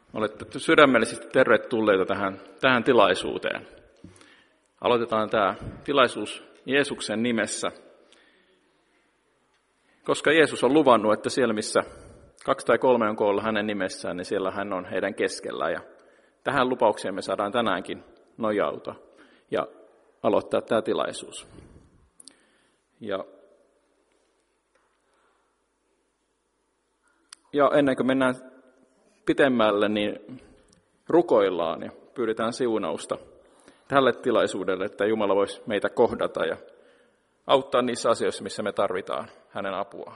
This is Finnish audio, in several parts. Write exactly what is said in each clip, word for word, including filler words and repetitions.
Olette sydämellisesti tervetulleita tähän, tähän tilaisuuteen. Aloitetaan tämä tilaisuus Jeesuksen nimessä, koska Jeesus on luvannut, että siellä missä kaksi tai kolme on koolla hänen nimessään, niin siellä hän on heidän keskellä. Ja tähän lupaukseen me saadaan tänäänkin nojauta ja aloittaa tämä tilaisuus. Ja, ja ennen kuin mennään pitemmälle, niin rukoillaan ja pyydetään siunausta tälle tilaisuudelle, että Jumala voisi meitä kohdata ja auttaa niissä asioissa, missä me tarvitaan hänen apuaan.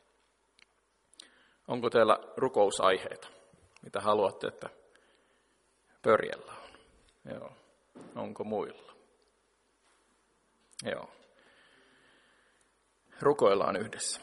Onko teillä rukousaiheita, mitä haluatte, että pörjällä on? Joo. Onko muilla? Joo. Rukoillaan yhdessä.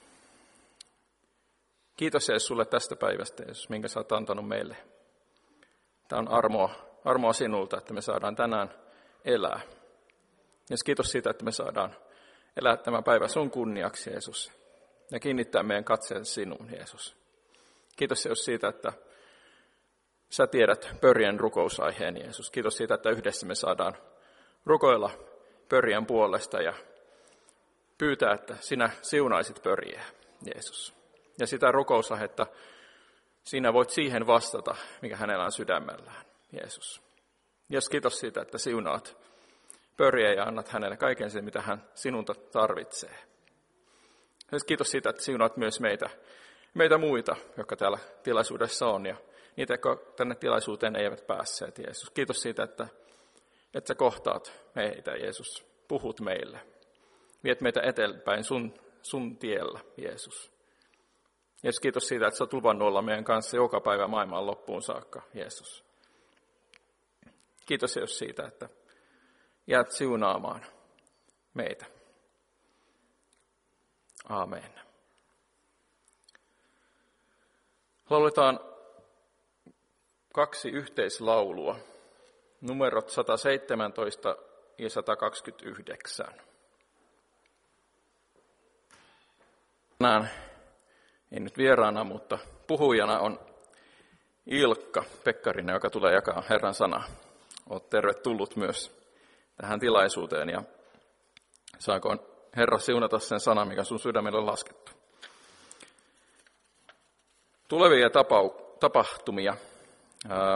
Kiitos Jeesus sulle tästä päivästä, Jeesus, minkä sä oot antanut meille. Tämä on armoa, armoa sinulta, että me saadaan tänään elää. Jeesus, kiitos siitä, että me saadaan elää tämä päivä sun kunniaksi, Jeesus. Ja kiinnittää meidän katseen sinuun, Jeesus. Kiitos Jeesus siitä, että sä tiedät pörjän rukousaiheen, Jeesus. Kiitos siitä, että yhdessä me saadaan rukoilla pörjän puolesta ja pyytää, että sinä siunaisit pörjää, Jeesus. Ja sitä rukousaihetta sinä voit siihen vastata, mikä hänellä on sydämellään, Jeesus. Jeesus, kiitos siitä, että siunaat pörjää ja annat hänelle kaiken sen, mitä hän sinulta tarvitsee. Jeesus, kiitos siitä, että siunaat myös meitä, meitä muita, jotka täällä tilaisuudessa on, ja niitä, jotka tänne tilaisuuteen eivät päässeet, Jeesus. Kiitos siitä, että, että sä kohtaat meitä, Jeesus. Puhut meille. Viet meitä eteenpäin sun, sun tiellä, Jeesus. Jeesus, kiitos siitä, että sä oot luvannut olla meidän kanssa joka päivä maailman loppuun saakka, Jeesus. Kiitos Jeesus siitä, että jäät siunaamaan meitä. Aamen. Lauletaan kaksi yhteislaulua, numerot sata seitsemäntoista ja sata kaksikymmentäyhdeksän. Tänään ei nyt vieraana, mutta puhujana on Ilkka Pekkarinen, joka tulee jakaa Herran sanaa. Olet tervetullut myös tähän tilaisuuteen ja saako Herra siunata sen sanan, mikä sun sydämelle on laskettu. Tulevia tapau- tapahtumia. Ää,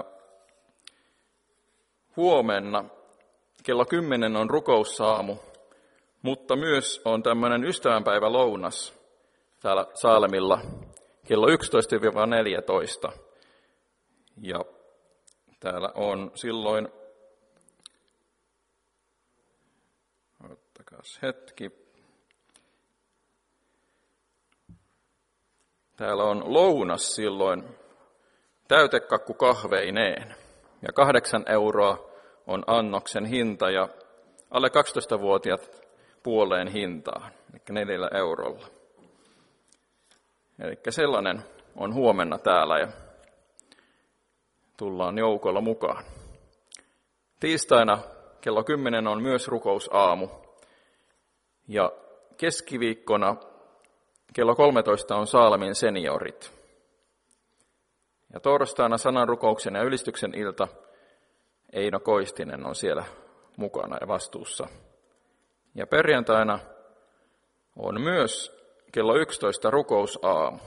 huomenna kello kymmenen on rukoussaamu, mutta myös on tämmöinen ystävänpäivä lounas täällä Saalemilla kello yksitoista neljätoista. Ja täällä on silloin, ottakaas hetki, täällä on lounas silloin täytekakku kahveineen ja kahdeksan euroa on annoksen hinta ja alle kaksitoistavuotiaat puoleen hintaan, eli neljällä eurolla. Eli sellainen on huomenna täällä ja tullaan joukolla mukaan. Tiistaina kello kymmenen on myös rukousaamu ja keskiviikkona kello kolmetoista on Saalemin seniorit. Ja torstaina sananrukouksen ja ylistyksen ilta Eino Koistinen on siellä mukana ja vastuussa. Ja perjantaina on myös kello yksitoista rukousaamu.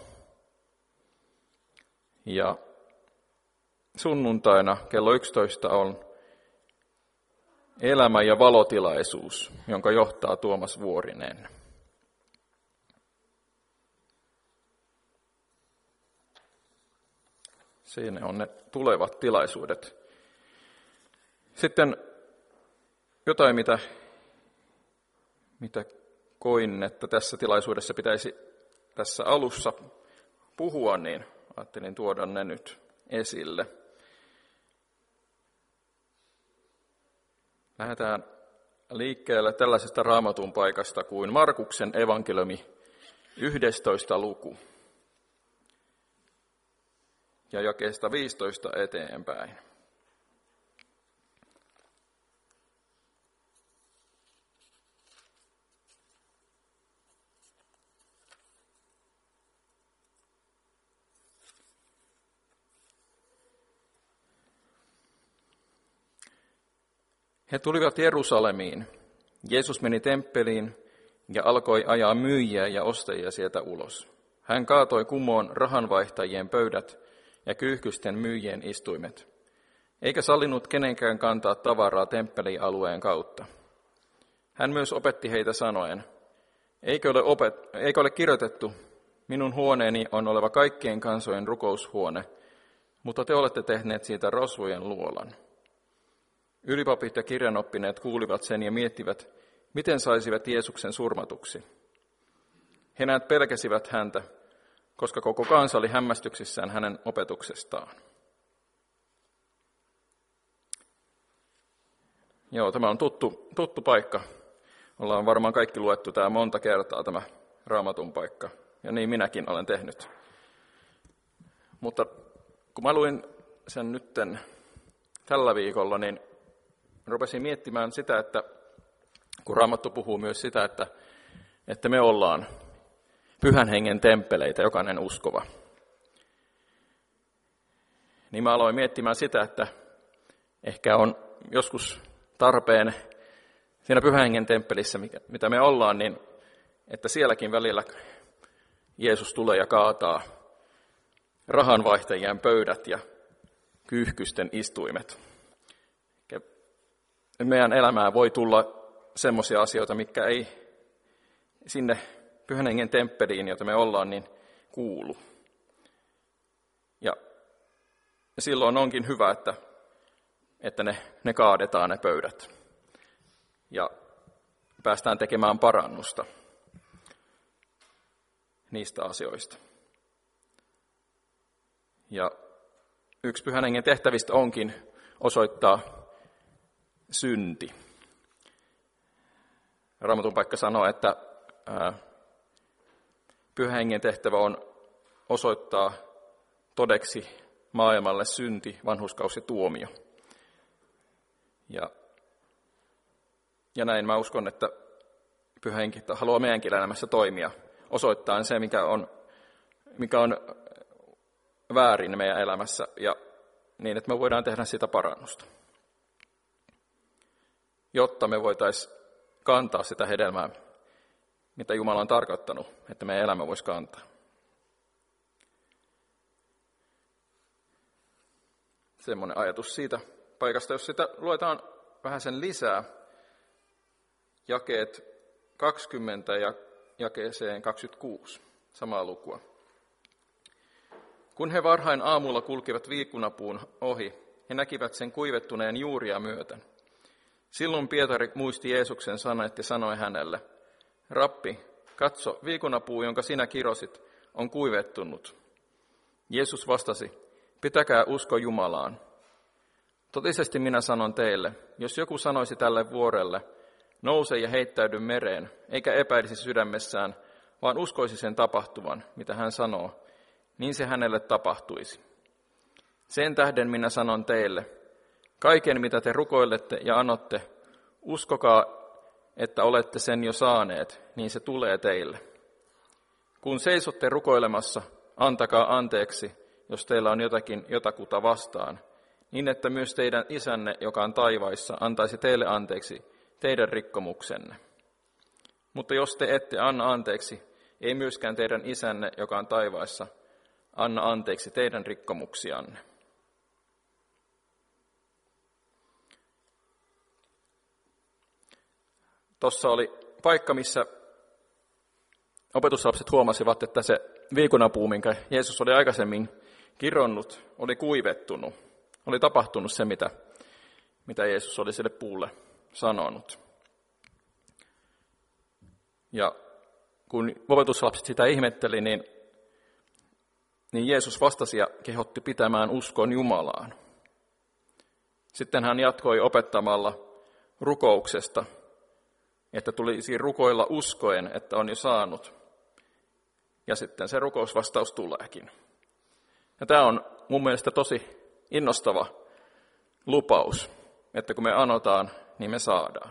Ja sunnuntaina kello yksitoista on elämä- ja valotilaisuus, jonka johtaa Tuomas Vuorinen. Siinä on ne tulevat tilaisuudet. Sitten jotain, mitä, mitä koin, että tässä tilaisuudessa pitäisi tässä alussa puhua, niin ajattelin tuoda ne nyt esille. Lähdetään liikkeelle tällaisesta raamatun paikasta kuin Markuksen evankeliumi, yhdestoista luku. Ja jakeesta viisitoista eteenpäin. He tulivat Jerusalemiin. Jeesus meni temppeliin ja alkoi ajaa myyjiä ja ostajia sieltä ulos. Hän kaatoi kumoon rahanvaihtajien pöydät ja kyyhkysten myyjien istuimet, eikä sallinut kenenkään kantaa tavaraa temppelialueen kautta. Hän myös opetti heitä sanoen, eikö ole, opet- eikö ole kirjoitettu, minun huoneeni on oleva kaikkien kansojen rukoushuone, mutta te olette tehneet siitä rosvojen luolan. Ylipapit ja kirjanoppineet kuulivat sen ja miettivät, miten saisivat Jeesuksen surmatuksi. He näet pelkäsivät häntä, koska koko kansa oli hämmästyksissään hänen opetuksestaan. Joo, tämä on tuttu, tuttu paikka. Ollaan varmaan kaikki luettu tämä monta kertaa, tämä Raamatun paikka. Ja niin minäkin olen tehnyt. Mutta kun mä luin sen nytten tällä viikolla, niin rupesin miettimään sitä, että kun Raamattu puhuu myös sitä, että, että me ollaan Pyhän Hengen temppeleitä, jokainen uskova. Niin mä aloin miettimään sitä, että ehkä on joskus tarpeen siinä Pyhän Hengen temppelissä, mitä me ollaan, niin että sielläkin välillä Jeesus tulee ja kaataa rahanvaihtajien pöydät ja kyyhkysten istuimet. Meidän elämään voi tulla semmoisia asioita, mitkä ei sinne Pyhän Hengen temppeliin, jota me ollaan, niin kuulu. Ja silloin onkin hyvä, että, että ne, ne kaadetaan ne pöydät. Ja päästään tekemään parannusta niistä asioista. Ja yksi Pyhän Hengen tehtävistä onkin osoittaa synti. Raamatun paikka sanoo, että ää, Pyhän Hengen tehtävä on osoittaa todeksi maailmalle synti, vanhurskaus ja tuomio. Ja, ja näin mä uskon, että Pyhä Henki haluaa meidänkin elämässä toimia, osoittaa se, mikä on, mikä on väärin meidän elämässä, ja niin, että me voidaan tehdä sitä parannusta, jotta me voitaisiin kantaa sitä hedelmää, mitä Jumala on tarkoittanut, että meidän elämä voisi kantaa. Semmoinen ajatus siitä paikasta, jos sitä luetaan vähän sen lisää, jakeet kaksikymmentä ja jakeeseen kaksikymmentäkuusi, samaa lukua. Kun he varhain aamulla kulkivat viikunapuun ohi, he näkivät sen kuivettuneen juuria myöten. Silloin Pietari muisti Jeesuksen sanat ja sanoi hänelle, Rappi, katso, viikunapuu, jonka sinä kirosit, on kuivettunut. Jeesus vastasi, pitäkää usko Jumalaan. Totisesti minä sanon teille, jos joku sanoisi tälle vuorelle, nouse ja heittäydy mereen, eikä epäilisi sydämessään, vaan uskoisi sen tapahtuvan, mitä hän sanoo, niin se hänelle tapahtuisi. Sen tähden minä sanon teille, kaiken mitä te rukoilette ja anotte, uskokaa, että olette sen jo saaneet, niin se tulee teille. Kun seisotte rukoilemassa, antakaa anteeksi, jos teillä on jotakin jotakuta vastaan, niin että myös teidän isänne, joka on taivaissa, antaisi teille anteeksi teidän rikkomuksenne. Mutta jos te ette anna anteeksi, ei myöskään teidän isänne, joka on taivaissa, anna anteeksi teidän rikkomuksianne. Tuossa oli paikka, missä opetuslapset huomasivat, että se viikunapuu, minkä Jeesus oli aikaisemmin kironnut, oli kuivettunut. Oli tapahtunut se, mitä, mitä Jeesus oli sille puulle sanonut. Ja kun opetuslapset sitä ihmetteli, niin, niin Jeesus vastasi ja kehotti pitämään uskon Jumalaan. Sitten hän jatkoi opettamalla rukouksesta, että tulisi rukoilla uskoen, että on jo saanut. Ja sitten se rukousvastaus tuleekin. Ja tämä on mun mielestä tosi innostava lupaus, että kun me anotaan, niin me saadaan.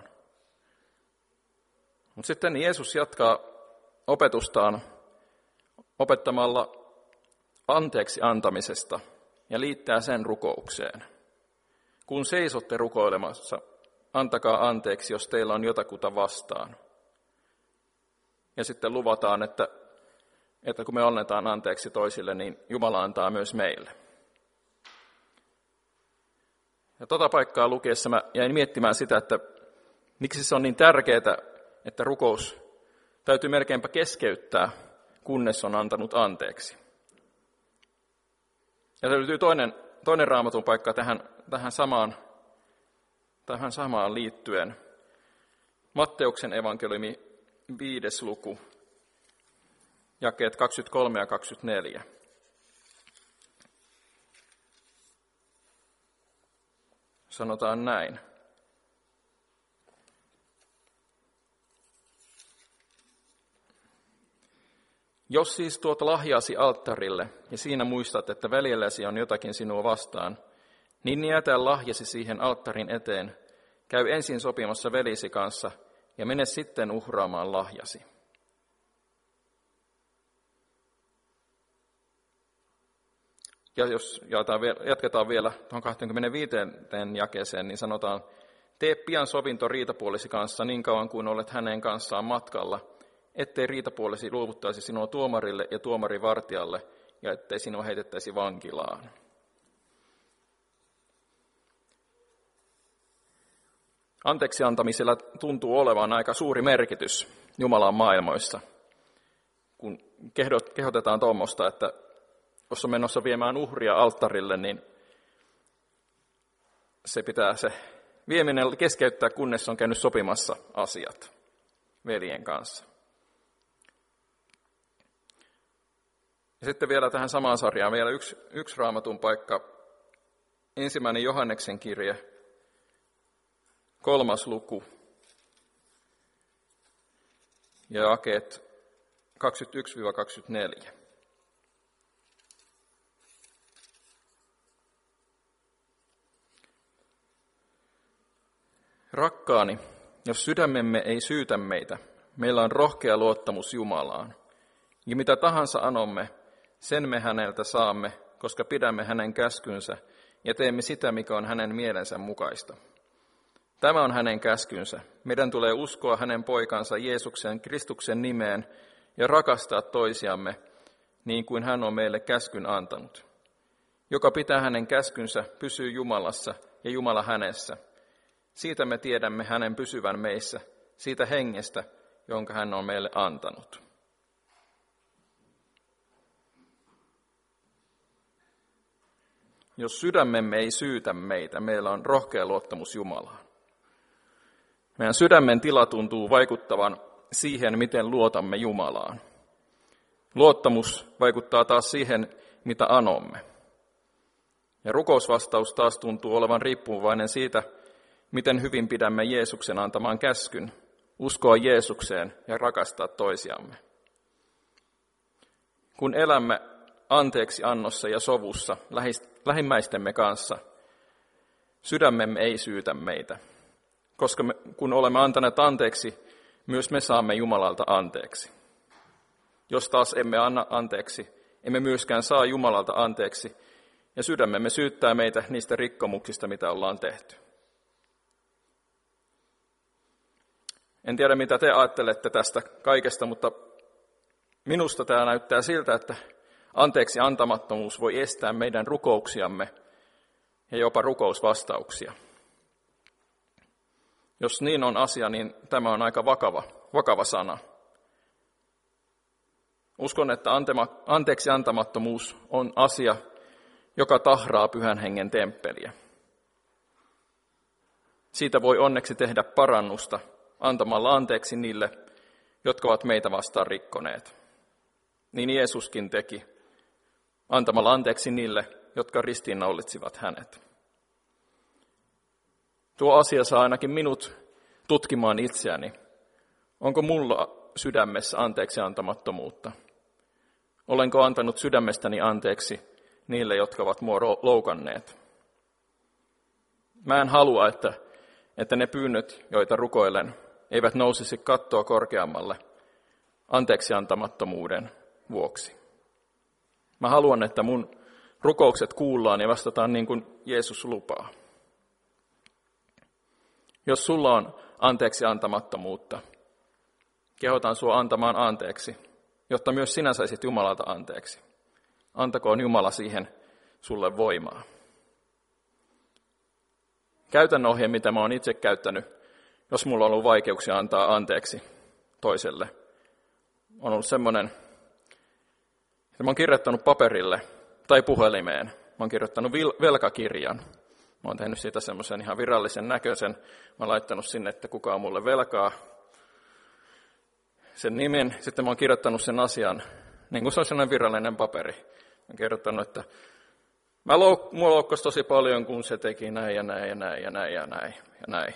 Mutta sitten Jeesus jatkaa opetustaan opettamalla anteeksi antamisesta ja liittää sen rukoukseen. Kun seisotte rukoilemassa, antakaa anteeksi, jos teillä on jotakuta vastaan. Ja sitten luvataan, että, että kun me annetaan anteeksi toisille, niin Jumala antaa myös meille. Ja tota paikkaa lukiessa mä jäin miettimään sitä, että miksi se on niin tärkeää, että rukous täytyy melkeinpä keskeyttää, kunnes on antanut anteeksi. Ja löytyy toinen, toinen Raamatun paikka tähän, tähän, samaan, tähän samaan liittyen. Matteuksen evankeliumi viides luku, jakeet kaksikymmentäkolme ja kaksikymmentäneljä. Sanotaan näin. Jos siis tuot lahjasi alttarille ja siinä muistat, että veljelläsi on jotakin sinua vastaan, niin jätä lahjasi siihen alttarin eteen, käy ensin sopimassa velisi kanssa ja mene sitten uhraamaan lahjasi. Ja jos jatketaan vielä tuohon kaksikymmentäviiteen jakeeseen, niin sanotaan, tee pian sovinto riitapuolesi kanssa niin kauan kuin olet hänen kanssaan matkalla, ettei riitapuolesi luovuttaisi sinua tuomarille ja tuomarivartijalle, ja ettei sinua heitettäisi vankilaan. Anteeksi antamisella tuntuu olevan aika suuri merkitys Jumalan maailmoissa, kun kehotetaan tuommoista, että jos on menossa viemään uhria alttarille, niin se pitää se vieminen keskeyttää, kunnes on käynyt sopimassa asiat veljen kanssa. Ja sitten vielä tähän samaan sarjaan vielä yksi, yksi Raamatun paikka, ensimmäinen Johanneksen kirje, kolmas luku ja jakeet kaksikymmentäyksi kaksikymmentäneljä. Rakkaani, jos sydämemme ei syytä meitä, meillä on rohkea luottamus Jumalaan. Ja mitä tahansa anomme, sen me häneltä saamme, koska pidämme hänen käskynsä ja teemme sitä, mikä on hänen mielensä mukaista. Tämä on hänen käskynsä. Meidän tulee uskoa hänen poikansa Jeesuksen Kristuksen nimeen ja rakastaa toisiamme, niin kuin hän on meille käskyn antanut. Joka pitää hänen käskynsä, pysyy Jumalassa ja Jumala hänessä. Siitä me tiedämme hänen pysyvän meissä, siitä hengestä, jonka hän on meille antanut. Jos sydämemme ei syytä meitä, meillä on rohkea luottamus Jumalaan. Meidän sydämen tila tuntuu vaikuttavan siihen, miten luotamme Jumalaan. Luottamus vaikuttaa taas siihen, mitä anomme. Ja rukousvastaus taas tuntuu olevan riippuvainen siitä, miten hyvin pidämme Jeesuksen antamaan käskyn, uskoa Jeesukseen ja rakastaa toisiamme. Kun elämme anteeksi annossa ja sovussa lähimmäistemme kanssa, sydämemme ei syytä meitä, koska me, kun olemme antaneet anteeksi, myös me saamme Jumalalta anteeksi. Jos taas emme anna anteeksi, emme myöskään saa Jumalalta anteeksi, ja sydämemme syyttää meitä niistä rikkomuksista, mitä ollaan tehty. En tiedä, mitä te ajattelette tästä kaikesta, mutta minusta tämä näyttää siltä, että anteeksi antamattomuus voi estää meidän rukouksiamme ja jopa rukousvastauksia. Jos niin on asia, niin tämä on aika vakava, vakava sana. Uskon, että antema, anteeksi antamattomuus on asia, joka tahraa Pyhän Hengen temppeliä. Siitä voi onneksi tehdä parannusta antamalla anteeksi niille, jotka ovat meitä vastaan rikkoneet. Niin Jeesuskin teki, antamalla anteeksi niille, jotka ristiinnaulitsivat hänet. Tuo asia saa ainakin minut tutkimaan itseäni. Onko mulla sydämessä anteeksi antamattomuutta? Olenko antanut sydämestäni anteeksi niille, jotka ovat mua loukanneet? Mä en halua, että, että ne pyynnöt, joita rukoilen, eivät nousisi kattoa korkeammalle anteeksi antamattomuuden vuoksi. Mä haluan, että mun rukoukset kuullaan ja vastataan niin kuin Jeesus lupaa. Jos sulla on anteeksi antamattomuutta, kehotan sua antamaan anteeksi, jotta myös sinä saisit Jumalalta anteeksi. Antakoon Jumala siihen sulle voimaa. Käytännön ohje, mitä mä oon itse käyttänyt, jos mulla on ollut vaikeuksia antaa anteeksi toiselle, on ollut semmoinen, että mä oon kirjoittanut paperille tai puhelimeen. Mä oon kirjoittanut velkakirjan. Mä oon tehnyt siitä semmoisen ihan virallisen näköisen. Mä oon laittanut sinne, että kuka on mulle velkaa. Sen nimen. Sitten mä oon kirjoittanut sen asian, niin kuin se on sellainen virallinen paperi. Mä oon kirjoittanut, että mä louk- mua loukkasi tosi paljon, kun se teki näin ja näin ja näin ja näin ja näin ja näin.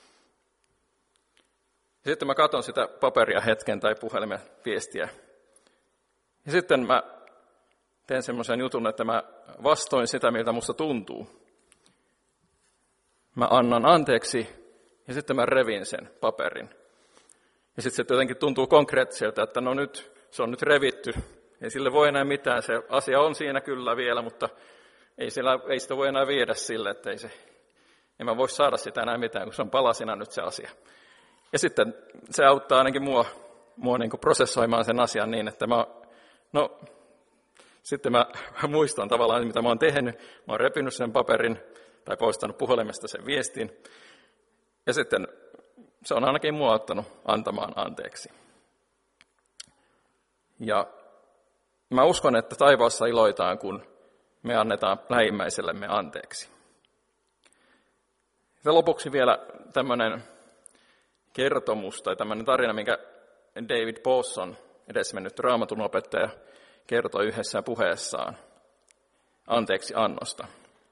Ja sitten mä katson sitä paperia hetken tai puhelimen viestiä. Ja sitten mä teen semmoisen jutun, että mä vastoin sitä, miltä musta tuntuu. Mä annan anteeksi ja sitten mä revin sen paperin. Ja sitten se jotenkin tuntuu konkreettiselta, että no nyt se on nyt revitty. Ei sille voi enää mitään. Se asia on siinä kyllä vielä, mutta ei, sillä, ei sitä voi enää viedä sille, että ei se, en mä voi saada sitä enää mitään, kun se on palasina nyt se asia. Ja sitten se auttaa ainakin mua, mua niin kuin prosessoimaan sen asian niin, että mä, no, sitten mä muistan tavallaan, mitä mä oon tehnyt. Mä oon repinyt sen paperin tai poistanut puhelimesta sen viestin. Ja sitten se on ainakin mua auttanut antamaan anteeksi. Ja mä uskon, että taivaassa iloitaan, kun me annetaan lähimmäisellemme anteeksi. Ja lopuksi vielä tämmöinen kertomus tai tämmöinen tarina, minkä David Pawson, edesmennyt raamatun opettaja, kertoi yhdessä puheessaan anteeksi annosta.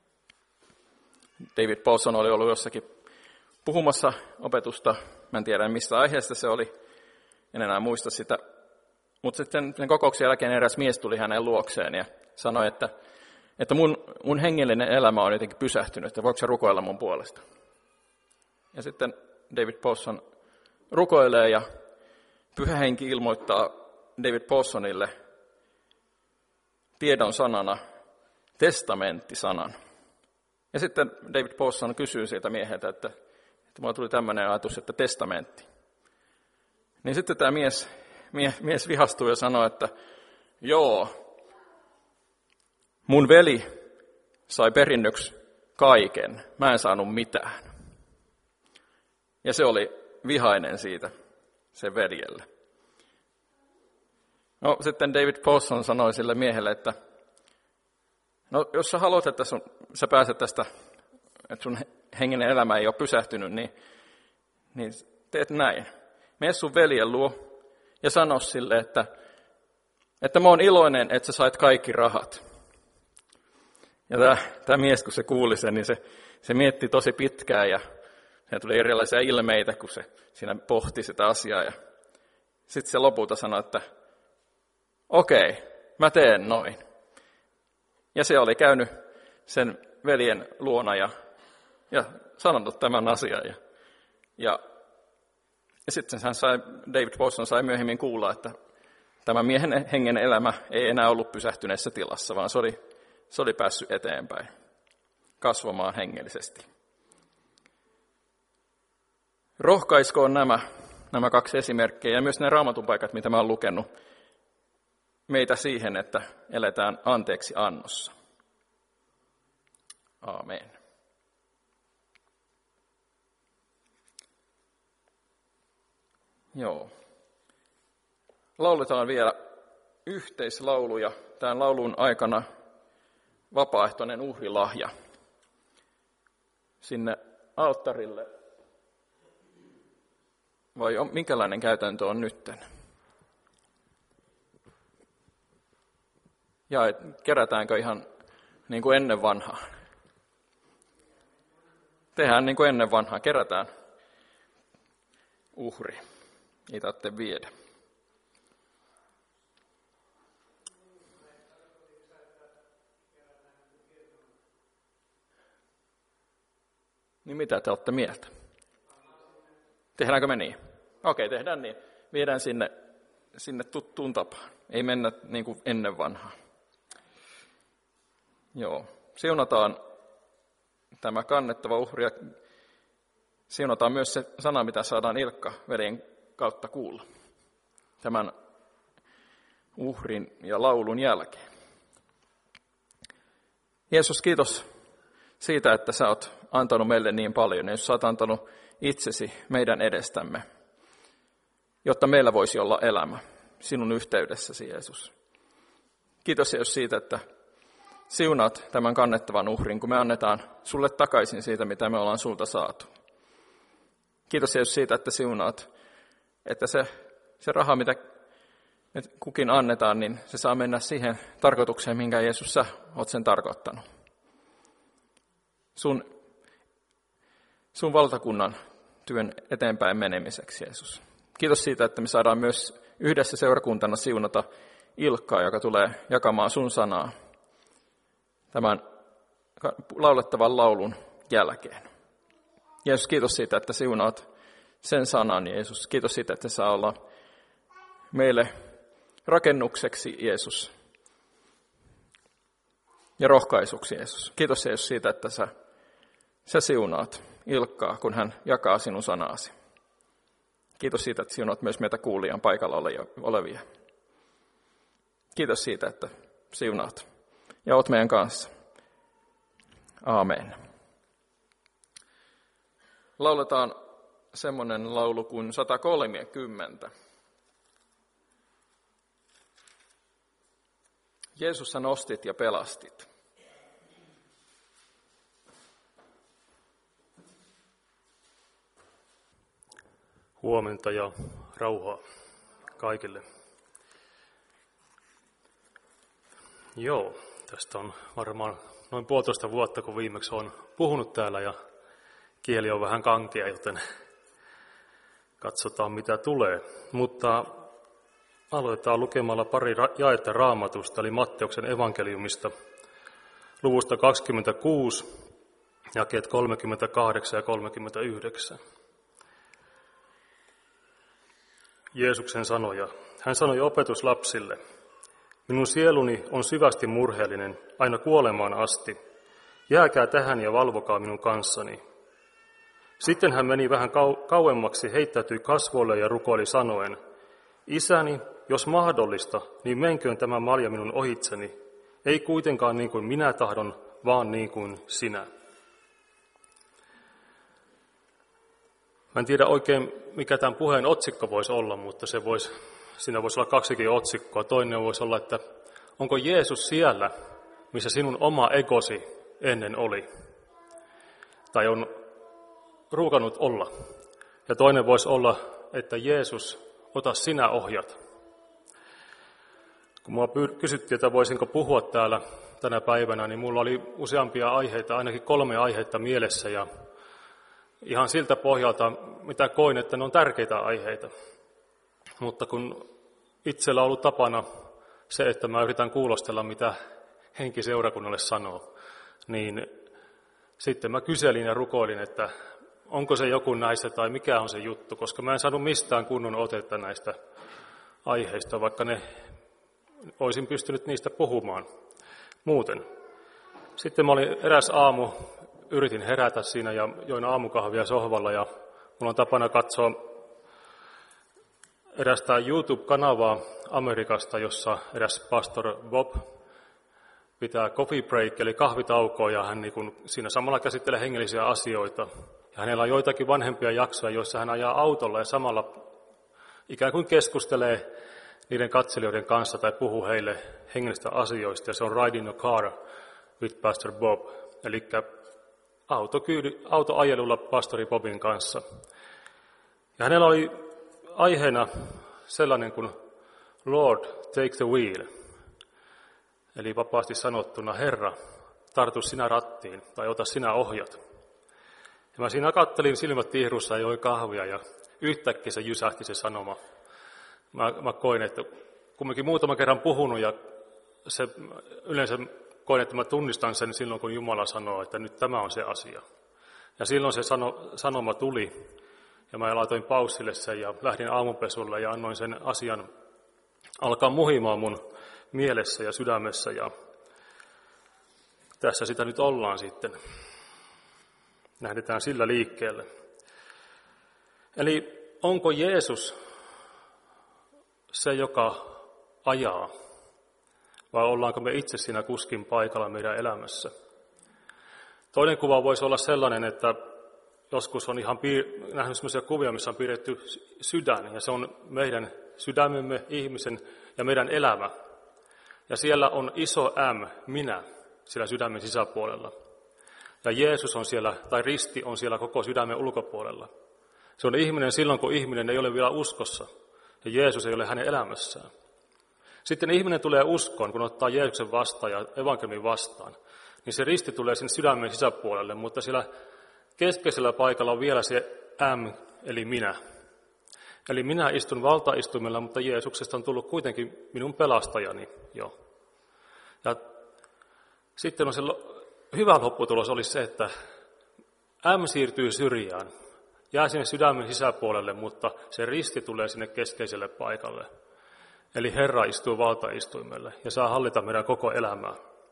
David Pawson oli ollut jossakin puhumassa opetusta, mä en tiedä mistä aiheesta se oli, en enää muista sitä, mutta sitten sen kokouksen jälkeen eräs mies tuli hänen luokseen ja sanoi, että, että mun, mun hengellinen elämä on jotenkin pysähtynyt, että voiko sä rukoilla mun puolesta. Ja sitten David Pawson rukoilee ja Pyhä Henki ilmoittaa David Pawsonille tiedon sanana testamenttisanan. Ja sitten David Pawson kysyy siitä mieheltä, että, että mulla tuli tämmöinen ajatus, että testamentti. Niin sitten tämä mies, mies, mies vihastuu ja sanoo, että joo, mun veli sai perinnöksi kaiken, mä en saanut mitään. Ja se oli vihainen siitä, se veljelle. No sitten David Pawson sanoi sille miehelle, että no jos sä haluat, että sun, sä pääset tästä, että sun henginen elämä ei ole pysähtynyt, niin, niin teet näin. Mene sun veljen luo ja sano sille, että, että mä oon iloinen, että sä sait kaikki rahat. Ja tämä, tämä mies, kun se kuuli sen, niin se, se mietti tosi pitkään ja siinä tuli erilaisia ilmeitä, kun se siinä pohti sitä asiaa. Ja sitten se lopulta sanoi, että okei, okay, mä teen noin. Ja se oli käynyt sen veljen luona ja, ja sanonut tämän asian. Ja, ja, ja sitten hän sai, David Pawson sai myöhemmin kuulla, että tämä miehen hengen elämä ei enää ollut pysähtyneessä tilassa, vaan se oli, se oli päässyt eteenpäin, kasvamaan hengellisesti. Rohkaiskoon nämä, nämä kaksi esimerkkiä ja myös ne raamatun paikat, mitä mä olen lukenut, meitä siihen, että eletään anteeksi annossa. Aamen. Joo. Lauletaan vielä yhteislauluja. Tämän laulun aikana vapaaehtoinen uhrilahja sinne alttarille. Vai on, minkälainen käytäntö on nytten? Ja kerätäänkö ihan niin kuin ennen vanhaa? Tehdään niin kuin ennen vanhaa, kerätään uhri. Ei tarvitse viedä. Niin mitä te olette mieltä? Tehdäänkö me niin? Okei, tehdään niin. Viedään sinne, sinne tuttuun tapaan. Ei mennä niin kuin ennen vanhaa. Joo, siunataan tämä kannettava uhri ja Siunataan myös se sana, mitä saadaan Ilkka veljen kautta kuulla tämän uhrin ja laulun jälkeen. Jeesus, kiitos siitä, että sä oot antanut meille niin paljon, ja sä oot antanut itsesi meidän edestämme, jotta meillä voisi olla elämä sinun yhteydessäsi, Jeesus. Kiitos Jeesus siitä, että siunaat tämän kannettavan uhrin, kun me annetaan sulle takaisin siitä, mitä me ollaan sulta saatu. Kiitos Jeesus siitä, että siunaat, että se, se raha, mitä me kukin annetaan, niin se saa mennä siihen tarkoitukseen, minkä Jeesus sä oot sen tarkoittanut. Sun, sun valtakunnan työn eteenpäin menemiseksi, Jeesus. Kiitos siitä, että me saadaan myös yhdessä seurakuntana siunata Ilkkaa, joka tulee jakamaan sun sanaa tämän laulettavan laulun jälkeen. Jeesus, kiitos siitä, että siunaat sen sanan, Jeesus. Kiitos siitä, että saa olla meille rakennukseksi, Jeesus. Ja rohkaisuksi, Jeesus. Kiitos, Jeesus, siitä, että sä, sä siunaat Ilkkaa, kun hän jakaa sinun sanaasi. Kiitos siitä, että siunaat myös meitä kuulijan paikalla olevia. Kiitos siitä, että siunaat ja oot meidän kanssa. Aamen. Lauletaan semmoinen laulu kuin sata kolmekymmentä. Jeesus, sä nostit ja pelastit. Huomenta ja rauhaa kaikille. Joo, tästä on varmaan noin puolitoista vuotta, kun viimeksi olen puhunut täällä ja kieli on vähän kankea, joten katsotaan mitä tulee. Mutta aloitetaan lukemalla pari jaetta Raamatusta, eli Matteuksen evankeliumista, luvusta kaksikymmentäkuusi, jakeet kolmekymmentäkahdeksan ja kolmekymmentäyhdeksän. Jeesuksen sanoja. Hän sanoi opetuslapsille, minun sieluni on syvästi murheellinen aina kuolemaan asti. Jääkää tähän ja valvokaa minun kanssani. Sitten hän meni vähän kau- kauemmaksi, heittäytyi kasvoille ja rukoili sanoen, Isäni, jos mahdollista, niin menköön tämä malja minun ohitseni, ei kuitenkaan niin kuin minä tahdon, vaan niin kuin sinä. Mä en tiedä oikein, mikä tämän puheen otsikko voisi olla, mutta se voisi, siinä voisi olla kaksikin otsikkoa. Toinen voisi olla, että onko Jeesus siellä, missä sinun oma egosi ennen oli, tai on ruukannut olla. Ja toinen voisi olla, että Jeesus, ota sinä ohjat. Kun minua kysyttiin, että voisinko puhua täällä tänä päivänä, niin minulla oli useampia aiheita, ainakin kolme aihetta mielessä, ja ihan siltä pohjalta, mitä koin, että ne on tärkeitä aiheita. Mutta kun itsellä on ollut tapana se, että mä yritän kuulostella, mitä henki seurakunnalle sanoo, niin sitten mä kyselin ja rukoilin, että onko se joku näistä tai mikä on se juttu, koska mä en saanut mistään kunnon otetta näistä aiheista, vaikka ne olisin pystynyt niistä puhumaan muuten. Sitten mä olin eräs aamu, yritin herätä siinä ja join aamukahvia sohvalla ja mulla on tapana katsoa erästä YouTube-kanavaa Amerikasta, jossa eräs pastor Bob pitää coffee break eli kahvitaukoa ja hän niin kuin siinä samalla käsittelee hengellisiä asioita. Ja hänellä on joitakin vanhempia jaksoja, joissa hän ajaa autolla ja samalla ikään kuin keskustelee niiden katselijoiden kanssa tai puhuu heille hengellisistä asioista. Ja se on Riding a Car with Pastor Bob, eli autokyydy, autoajelulla pastori Bobin kanssa. Ja hänellä oli aiheena sellainen kuin Lord, take the wheel. Eli vapaasti sanottuna, Herra, tartu sinä rattiin tai ota sinä ohjat. Ja mä siinä kattelin silmät tiihrussa ja join kahvia ja yhtäkkiä se jysähti se sanoma. Mä, mä koin, että kumminkin muutama kerran puhunut ja se, yleensä koin, että mä tunnistan sen silloin, kun Jumala sanoo, että nyt tämä on se asia. Ja silloin se sano, sanoma tuli ja mä laitoin paussille sen ja lähdin aamupesulle ja annoin sen asian alkaa muhimaan mun mielessä ja sydämessä ja tässä sitä nyt ollaan sitten. Lähdetään sillä liikkeelle. Eli onko Jeesus se, joka ajaa, vai ollaanko me itse siinä kuskin paikalla meidän elämässä? Toinen kuva voisi olla sellainen, että joskus on ihan piir- nähnyt sellaisia kuvia, missä on piirretty sydän, ja se on meidän sydämemme, ihmisen ja meidän elämä. Ja siellä on iso M, minä, siellä sydämen sisäpuolella. Ja Jeesus on siellä, tai risti on siellä koko sydämen ulkopuolella. Se on ihminen silloin, kun ihminen ei ole vielä uskossa, ja Jeesus ei ole hänen elämässään. Sitten ihminen tulee uskoon, kun ottaa Jeesuksen vastaan ja evankeliumin vastaan, niin se risti tulee sinne sydämen sisäpuolelle, mutta siellä keskeisellä paikalla on vielä se M, eli minä. Eli minä istun valtaistumella, mutta Jeesuksesta on tullut kuitenkin minun pelastajani jo. Ja sitten on se hyvä lopputulos oli se, että M siirtyy syrjään, jää sinne sydämen sisäpuolelle, mutta se risti tulee sinne keskeiselle paikalle. Eli Herra istuu valtaistuimelle ja saa hallita meidän koko elämää.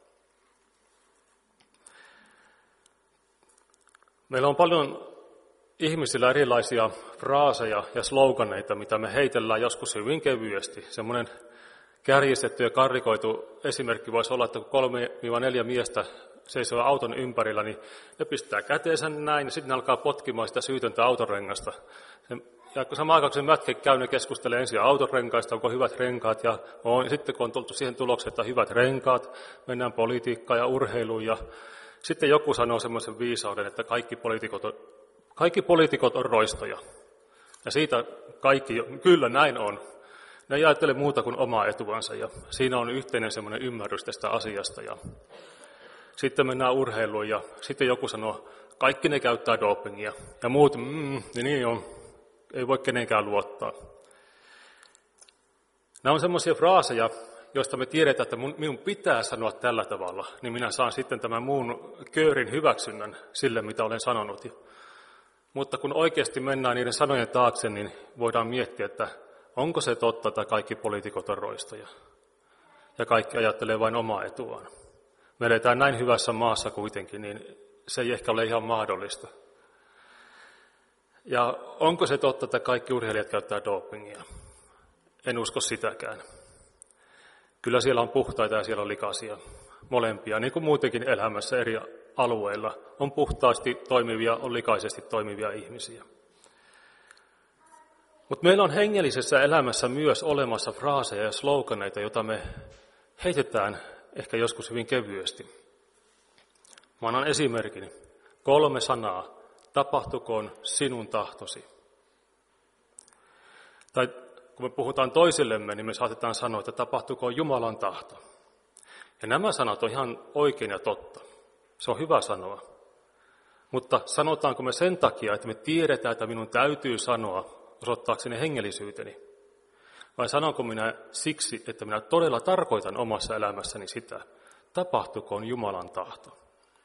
Meillä on paljon ihmisillä erilaisia fraaseja ja sloganeita, mitä me heitellään joskus hyvin kevyesti. Semmoinen kärjistetty ja karrikoitu esimerkki voisi olla, että kun kolme neljä miestä seisoo auton ympärillä, niin ne pistää käteensä näin ja sitten ne alkaa potkimaan sitä syytöntä autorengasta. Ja kun samaan aikaan se mätke käy, ne keskustelee ensin autorenkaista, onko hyvät renkaat, ja on, sitten kun on tultu siihen tulokseen, että hyvät renkaat, mennään politiikkaan ja urheiluun, ja sitten joku sanoo semmoisen viisauden, että kaikki poliitikot on, kaikki poliitikot on roistoja. Ja siitä kaikki, kyllä näin on. Ne ei ajattele muuta kuin omaa etuansa, ja siinä on yhteinen semmoinen ymmärrys tästä asiasta. Ja sitten mennään urheiluun, ja sitten joku sanoo, kaikki ne käyttää dopingia, ja muut, mm, niin, niin on. Ei voi kenenkään luottaa. Nämä on semmoisia fraaseja, joista me tiedetään, että minun pitää sanoa tällä tavalla, niin minä saan sitten tämän muun köörin hyväksynnän sille, mitä olen sanonut. Mutta kun oikeasti mennään niiden sanojen taakse, niin voidaan miettiä, että onko se totta, että kaikki poliitikot on roistoja. Ja kaikki ajattelee vain omaa etuaan. Me eletään näin hyvässä maassa kuitenkin, niin se ei ehkä ole ihan mahdollista. Ja onko se totta, että kaikki urheilijat käyttää dopingia? En usko sitäkään. Kyllä siellä on puhtaita ja siellä on likaisia. Molempia, niin kuin muutenkin elämässä eri alueilla. On puhtaasti toimivia, on likaisesti toimivia ihmisiä. Mutta meillä on hengellisessä elämässä myös olemassa fraaseja ja sloganeita, joita me heitetään ehkä joskus hyvin kevyesti. Mä annan esimerkin. Kolme sanaa. Tapahtukoon sinun tahtosi. Tai kun me puhutaan toisillemme, niin me saatetaan sanoa, että tapahtukoon Jumalan tahto. Ja nämä sanat on ihan oikein ja totta. Se on hyvä sanoa. Mutta sanotaanko me sen takia, että me tiedetään, että minun täytyy sanoa osoittaakseni hengellisyyteni? Vai sanonko minä siksi, että minä todella tarkoitan omassa elämässäni sitä, tapahtukoon Jumalan tahto?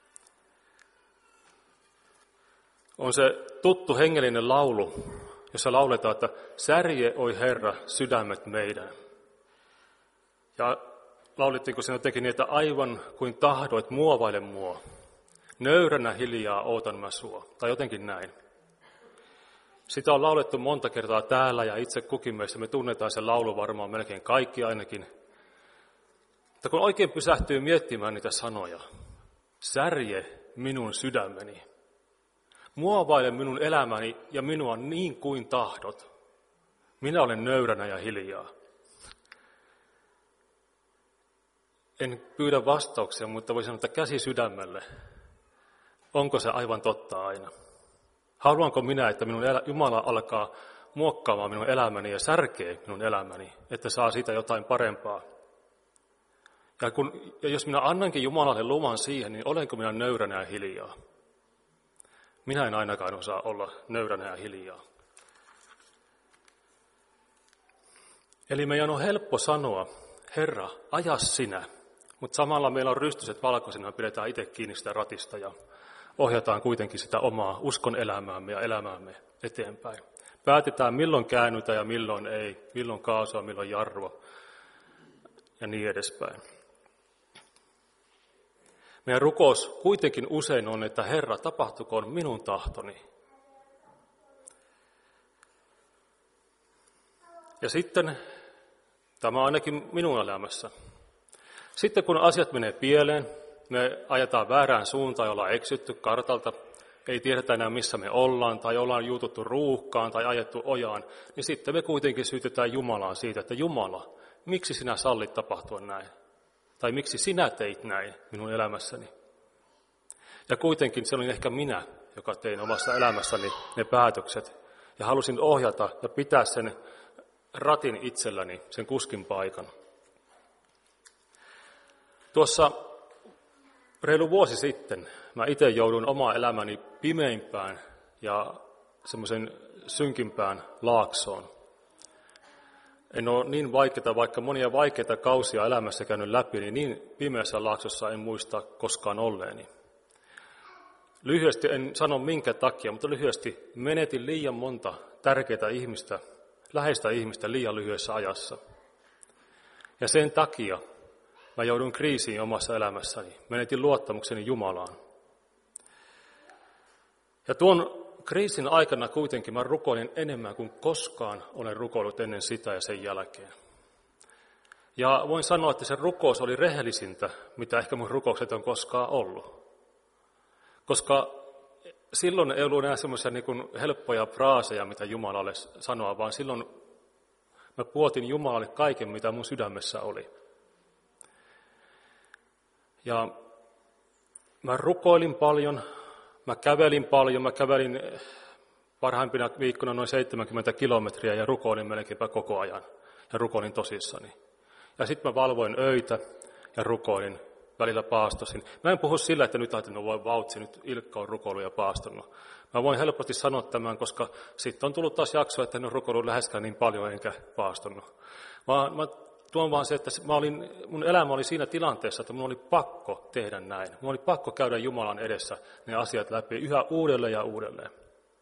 On se tuttu hengellinen laulu, jossa lauletaan, että särje, oi Herra, sydämet meidän. Ja laulittiinko se jotenkin niin, että aivan kuin tahdoit muovaile mua, nöyränä hiljaa ootan mä sua, tai jotenkin näin. Sitä on laulettu monta kertaa täällä ja itse kukin meistä me tunnetaan se laulu varmaan melkein kaikki ainakin. Mutta kun oikein pysähtyy miettimään niitä sanoja, särje minun sydämeni. Muovaile minun elämäni ja minua niin kuin tahdot. Minä olen nöyränä ja hiljaa. En pyydä vastauksia, mutta voin sanoa, että käsi sydämelle. Onko se aivan totta aina? Haluanko minä, että minun elä, Jumala alkaa muokkaamaan minun elämäni ja särkee minun elämäni, että saa siitä jotain parempaa? Ja, kun, ja jos minä annankin Jumalalle luvan siihen, niin olenko minä nöyränä ja hiljaa? Minä en ainakaan osaa olla nöyränä ja hiljaa. Eli meidän on helppo sanoa, Herra, aja sinä, mutta samalla meillä on rystyset valkoisena, pidetään itse kiinni sitä ratista ja ohjataan kuitenkin sitä omaa uskon elämäämme ja elämäämme eteenpäin. Päätetään milloin käännytään ja milloin ei, milloin kaasua, milloin jarrua ja niin edespäin. Meidän rukous kuitenkin usein on, että Herra, tapahtukoon minun tahtoni. Ja sitten, tämä on ainakin minun elämässä, sitten kun asiat menee pieleen, me ajetaan väärään suuntaan ja ollaan eksytty kartalta, ei tiedetä enää missä me ollaan, tai ollaan juututtu ruuhkaan tai ajettu ojaan, niin sitten me kuitenkin syytetään Jumalaa siitä, että Jumala, miksi sinä sallit tapahtua näin? Tai miksi sinä teit näin minun elämässäni? Ja kuitenkin se oli ehkä minä, joka tein omassa elämässäni ne päätökset, ja halusin ohjata ja pitää sen ratin itselläni, sen kuskin paikan. Tuossa reilu vuosi sitten mä itse joudun omaa elämäni pimeimpään ja semmoisen synkimpään laaksoon. En ole niin vaikeita, vaikka monia vaikeita kausia elämässä käynyt läpi, niin niin pimeässä laaksossa en muista koskaan olleeni. Lyhyesti en sano minkä takia, mutta lyhyesti menetin liian monta tärkeää ihmistä, läheistä ihmistä liian lyhyessä ajassa. Ja sen takia mä joudun kriisiin omassa elämässäni. Menetin luottamukseni Jumalaan. Ja tuon kriisin aikana kuitenkin mä rukoilin enemmän kuin koskaan olen rukoillut ennen sitä ja sen jälkeen. Ja voin sanoa, että se rukous oli rehellisintä, mitä ehkä mun rukoukset on koskaan ollut. Koska silloin ei ollut enää semmoisia niin kuin helppoja fraaseja, mitä Jumalalle sanoa, vaan silloin mä puotin Jumalalle kaiken, mitä mun sydämessä oli. Ja mä rukoilin paljon, mä kävelin paljon, mä kävelin parhaimpina viikkona noin seitsemänkymmentä kilometriä ja rukoilin melkeinpä koko ajan. Ja rukoilin tosissani. Ja sitten mä valvoin öitä ja rukoilin, välillä paastosin. Mä en puhu sillä, että nyt ajattelin, että voi vautsi, nyt Ilkka on rukoillut ja paastonut. Mä voin helposti sanoa tämän, koska sitten on tullut taas jakso, että en ole rukoillut läheskään niin paljon enkä paastonut. Mä, mä tuon vaan se, että mä olin, mun elämä oli siinä tilanteessa, että mun oli pakko tehdä näin. Mun oli pakko käydä Jumalan edessä ne asiat läpi yhä uudelleen ja uudelleen.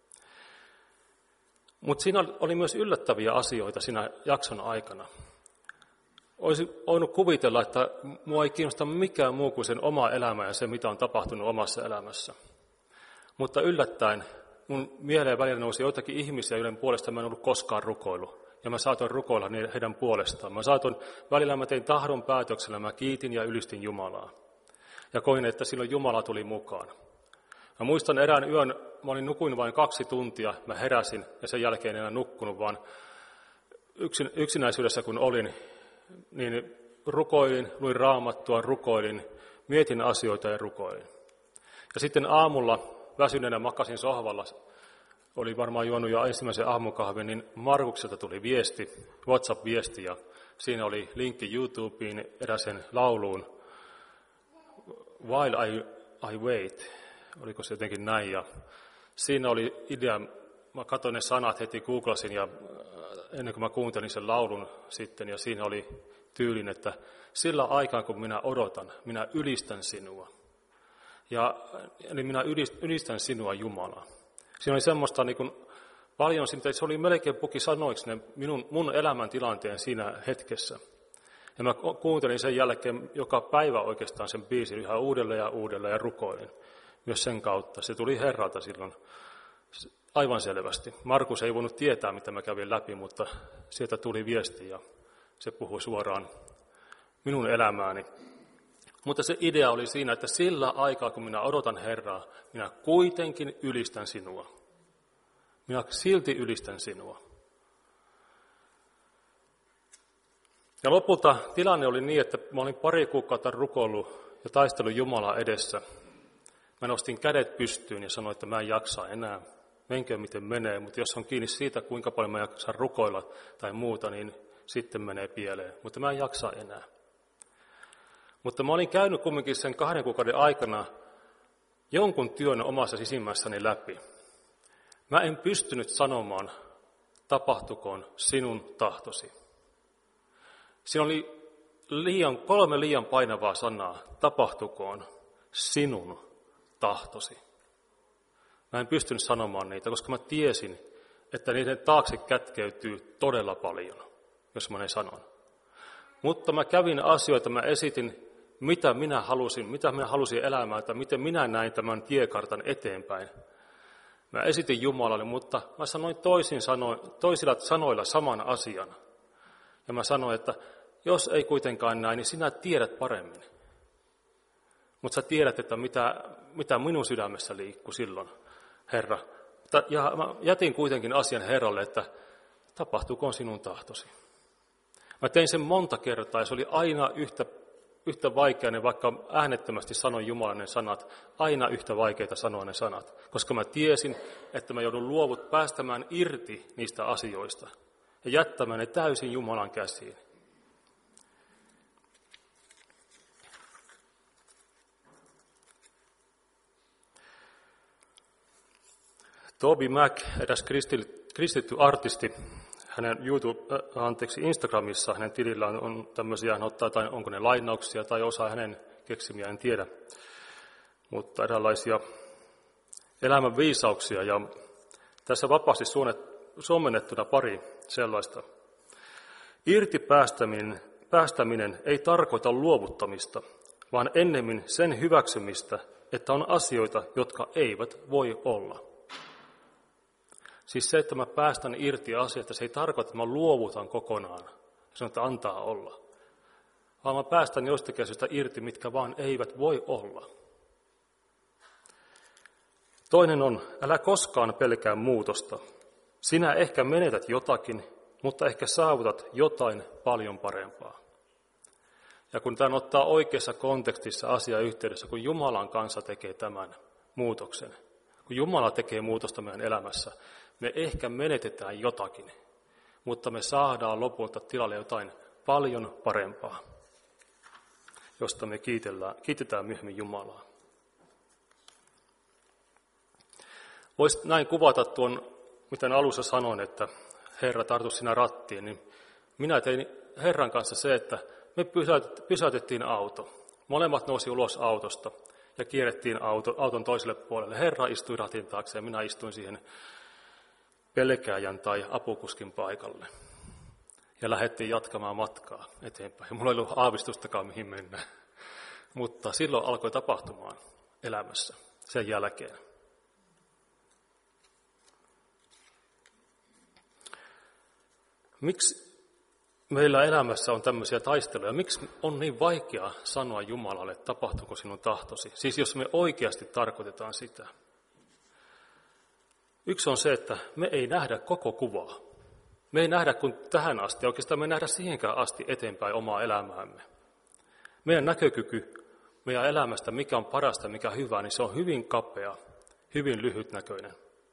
Mutta siinä oli myös yllättäviä asioita siinä jakson aikana. Olisi voinut kuvitella, että mua ei kiinnosta mikään muu kuin sen oma elämä ja se, mitä on tapahtunut omassa elämässä. Mutta yllättäen mun mieleen välillä nousi joitakin ihmisiä, joiden puolesta mä en ollut koskaan rukoillut. Ja mä saatoin rukoilla heidän puolestaan. Mä saatoin, välillä mä tein tahdon päätöksellä, mä kiitin ja ylistin Jumalaa. Ja koin, että silloin Jumala tuli mukaan. Mä muistan erään yön, mä olin nukuin vain kaksi tuntia, mä heräsin ja sen jälkeen en enää nukkunut, vaan yksin, yksinäisyydessä kun olin, niin rukoilin, luin raamattua, rukoilin, mietin asioita ja rukoilin. Ja sitten aamulla väsyneenä makasin sohvalla, oli varmaan juonut jo ensimmäisen aamukahvin, niin Markukselta tuli viesti, WhatsApp-viesti, ja siinä oli linkki YouTubeen eräsen lauluun, While I, I Wait, oliko se jotenkin näin, ja siinä oli idea, mä katsoin ne sanat heti, googlasin, ja ennen kuin mä kuuntelin sen laulun sitten, ja siinä oli tyylin, että sillä aikaa kun minä odotan, minä ylistän sinua. Ja eli minä ylistän sinua Jumalaa. Siinä oli semmoista niin kuin, paljon, se oli melkein puki sanoiksi ne minun, mun elämäntilanteen siinä hetkessä. Ja mä kuuntelin sen jälkeen joka päivä oikeastaan sen biisin yhä uudelleen ja uudelleen ja rukoilin myös sen kautta. Se tuli Herralta silloin aivan selvästi. Markus ei voinut tietää, mitä mä kävin läpi, mutta sieltä tuli viesti ja se puhui suoraan minun elämääni. Mutta se idea oli siinä, että sillä aikaa, kun minä odotan Herraa, minä kuitenkin ylistän sinua. Minä silti ylistän sinua. Ja lopulta tilanne oli niin, että mä olin pari kuukautta rukoillut ja taistellut Jumalaa edessä. Mä nostin kädet pystyyn ja sanoin, että mä en jaksa enää. Menkö miten menee, mutta jos on kiinni siitä, kuinka paljon mä jaksan rukoilla tai muuta, niin sitten menee pieleen. Mutta mä en jaksa enää. Mutta mä olin käynyt kumminkin sen kahden kuukauden aikana jonkun työn omassa sisimmässäni läpi. Mä en pystynyt sanomaan, tapahtukoon sinun tahtosi. Siinä oli liian, kolme liian painavaa sanaa, tapahtukoon sinun tahtosi. Mä en pystynyt sanomaan niitä, koska mä tiesin, että niiden taakse kätkeytyy todella paljon, jos mä ne sanon. Mutta mä kävin asioita, mä esitin, mitä minä halusin, mitä minä halusin elämään, tai miten minä näin tämän tiekartan eteenpäin. Mä esitin Jumalalle, mutta mä sanoin toisin sanoin, toisilla sanoilla saman asian. Ja mä sanoin, että jos ei kuitenkaan näin, niin sinä tiedät paremmin. Mutta sä tiedät, että mitä, mitä minun sydämessä liikkuu silloin, Herra. Ja mä jätin kuitenkin asian Herralle, että tapahtuukoon sinun tahtosi. Mä tein sen monta kertaa ja se oli aina yhtä, yhtä vaikeaa, vaikka äänettömästi sanoin Jumalan ne sanat, aina yhtä vaikeita sanoa ne sanat. Koska mä tiesin, että mä joudun luovut päästämään irti niistä asioista ja jättämään ne täysin Jumalan käsiin. Toby Mac, eräs kristitty artisti, hänen YouTube, äh, anteeksi, Instagramissa, hänen tilillään on tämmöisiä, hän ottaa, tai onko ne lainauksia tai osa hänen keksimiä, en tiedä, mutta eräänlaisia elämän viisauksia. Ja tässä vapaasti suomennettuna pari sellaista. Irti päästäminen, päästäminen ei tarkoita luovuttamista, vaan ennemmin sen hyväksymistä, että on asioita, jotka eivät voi olla. Siis se, että mä päästän irti asiasta, se ei tarkoita, että mä luovutan kokonaan. Se on, että antaa olla. Vaan mä päästän joistakin asioista irti, mitkä vaan eivät voi olla. Toinen on, älä koskaan pelkää muutosta. Sinä ehkä menetät jotakin, mutta ehkä saavutat jotain paljon parempaa. Ja kun tämän ottaa oikeassa kontekstissa asiayhteydessä, kun Jumalan kanssa tekee tämän muutoksen, kun Jumala tekee muutosta meidän elämässä, me ehkä menetetään jotakin, mutta me saadaan lopulta tilalle jotain paljon parempaa, josta me kiitetään myöhemmin Jumalaa. Voisit näin kuvata tuon, mitä alussa sanoin, että Herra tartu sinä rattiin, niin minä tein Herran kanssa se, että me pysäytettiin auto. Molemmat nousi ulos autosta ja kierrettiin auto, auton toiselle puolelle. Herra istui ratin taakse ja minä istuin siihen pelkääjän tai apukuskin paikalle. Ja lähdettiin jatkamaan matkaa eteenpäin. Mulla ei ollut aavistustakaan, mihin mennään. Mutta silloin alkoi tapahtumaan elämässä sen jälkeen. Miksi meillä elämässä on tämmöisiä taisteluja? Miksi on niin vaikea sanoa Jumalalle, että tapahtuuko sinun tahtosi? Siis jos me oikeasti tarkoitetaan sitä. Yksi on se, että me ei nähdä koko kuvaa. Me ei nähdä kuin tähän asti, oikeastaan me ei nähdä siihenkään asti eteenpäin omaa elämäämme. Meidän näkökyky meidän elämästä, mikä on parasta, mikä on hyvää, niin se on hyvin kapea, hyvin lyhytnäköinen.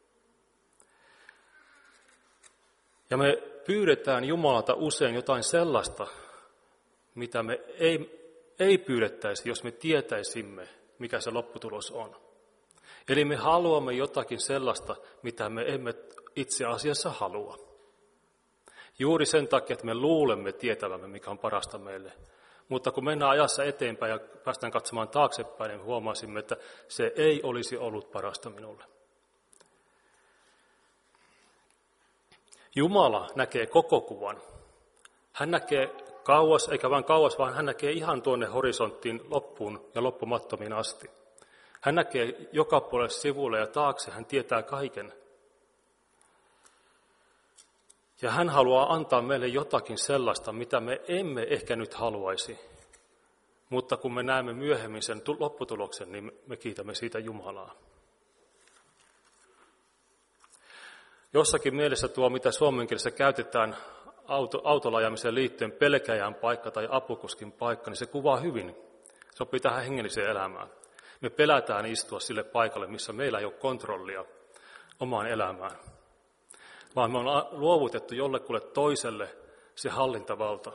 Ja me pyydetään Jumalalta usein jotain sellaista, mitä me ei, ei pyydettäisi, jos me tietäisimme, mikä se lopputulos on. Eli me haluamme jotakin sellaista, mitä me emme itse asiassa halua. Juuri sen takia, että me luulemme tietävämme, mikä on parasta meille. Mutta kun mennään ajassa eteenpäin ja päästään katsomaan taaksepäin, niin huomasimme, että se ei olisi ollut parasta minulle. Jumala näkee koko kuvan. Hän näkee kauas, eikä vain kauas, vaan hän näkee ihan tuonne horisonttiin loppuun ja loppumattomiin asti. Hän näkee joka puolelle sivulle ja taakse, hän tietää kaiken. Ja hän haluaa antaa meille jotakin sellaista, mitä me emme ehkä nyt haluaisi. Mutta kun me näemme myöhemmin sen lopputuloksen, niin me kiitämme siitä Jumalaa. Jossakin mielessä tuo, mitä suomenkielessä käytetään auto, autolla ajamiseen liittyen pelkäjän paikka tai apukuskin paikka, niin se kuvaa hyvin. Sopii tähän hengelliseen elämään. Me pelätään istua sille paikalle, missä meillä ei ole kontrollia omaan elämään. Vaan me on luovutettu jollekulle toiselle se hallintavalta.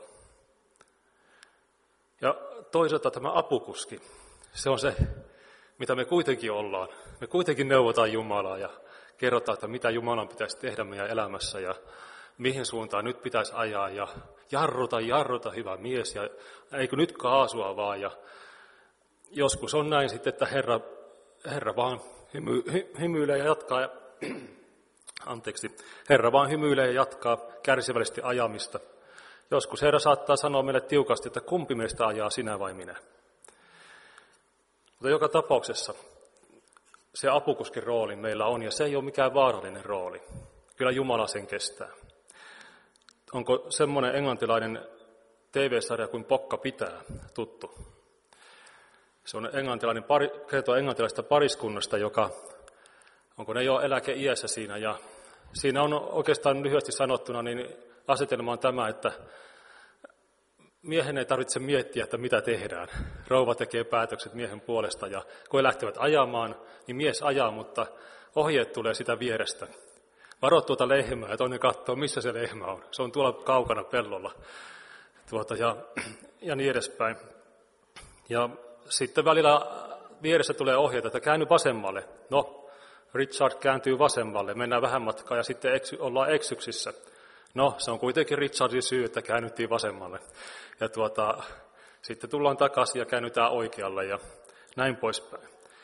Ja toisaalta tämä apukuski, se on se, mitä me kuitenkin ollaan. Me kuitenkin neuvotaan Jumalaa ja kerrotaan, että mitä Jumalan pitäisi tehdä meidän elämässä ja mihin suuntaan nyt pitäisi ajaa ja jarruta, jarruta, hyvä mies ja eikö nyt kaasua vaan. Ja joskus on näin sitten, että Herra, Herra vaan hymy, hy, hymyilee ja jatkaa. Ja, anteeksi, Herra vaan hymyilee ja jatkaa kärsivällisesti ajamista. Joskus Herra saattaa sanoa meille tiukasti, että kumpi meistä ajaa, sinä vai minä. Mutta joka tapauksessa se apukuskin rooli meillä on, ja se ei ole mikään vaarallinen rooli. Kyllä Jumala sen kestää. onko semmoinen englantilainen T V-sarja kuin Pokka pitää tuttu? Se on englantilainen, pari, kertoo englantilaisesta pariskunnasta, joka, onko ne jo eläkeiässä siinä, ja siinä on oikeastaan lyhyesti sanottuna, niin asetelma on tämä, että miehen ei tarvitse miettiä, että mitä tehdään. Rouva tekee päätökset miehen puolesta, ja kun he lähtevät ajamaan, niin mies ajaa, mutta ohjeet tulee sitä vierestä. Varo tuota lehmää, ja toinen katsoo, missä se lehmä on. Se on tuolla kaukana pellolla, tuota, ja, ja niin edespäin. Ja sitten välillä vieressä tulee ohjeita, että käänny vasemmalle. No, Richard kääntyy vasemmalle, mennään vähän matkaa ja sitten eksy, ollaan eksyksissä. No, se on kuitenkin Richardin syy, että käännyttiin vasemmalle. Ja tuota, sitten tullaan takaisin ja käännytään oikealle ja näin poispäin.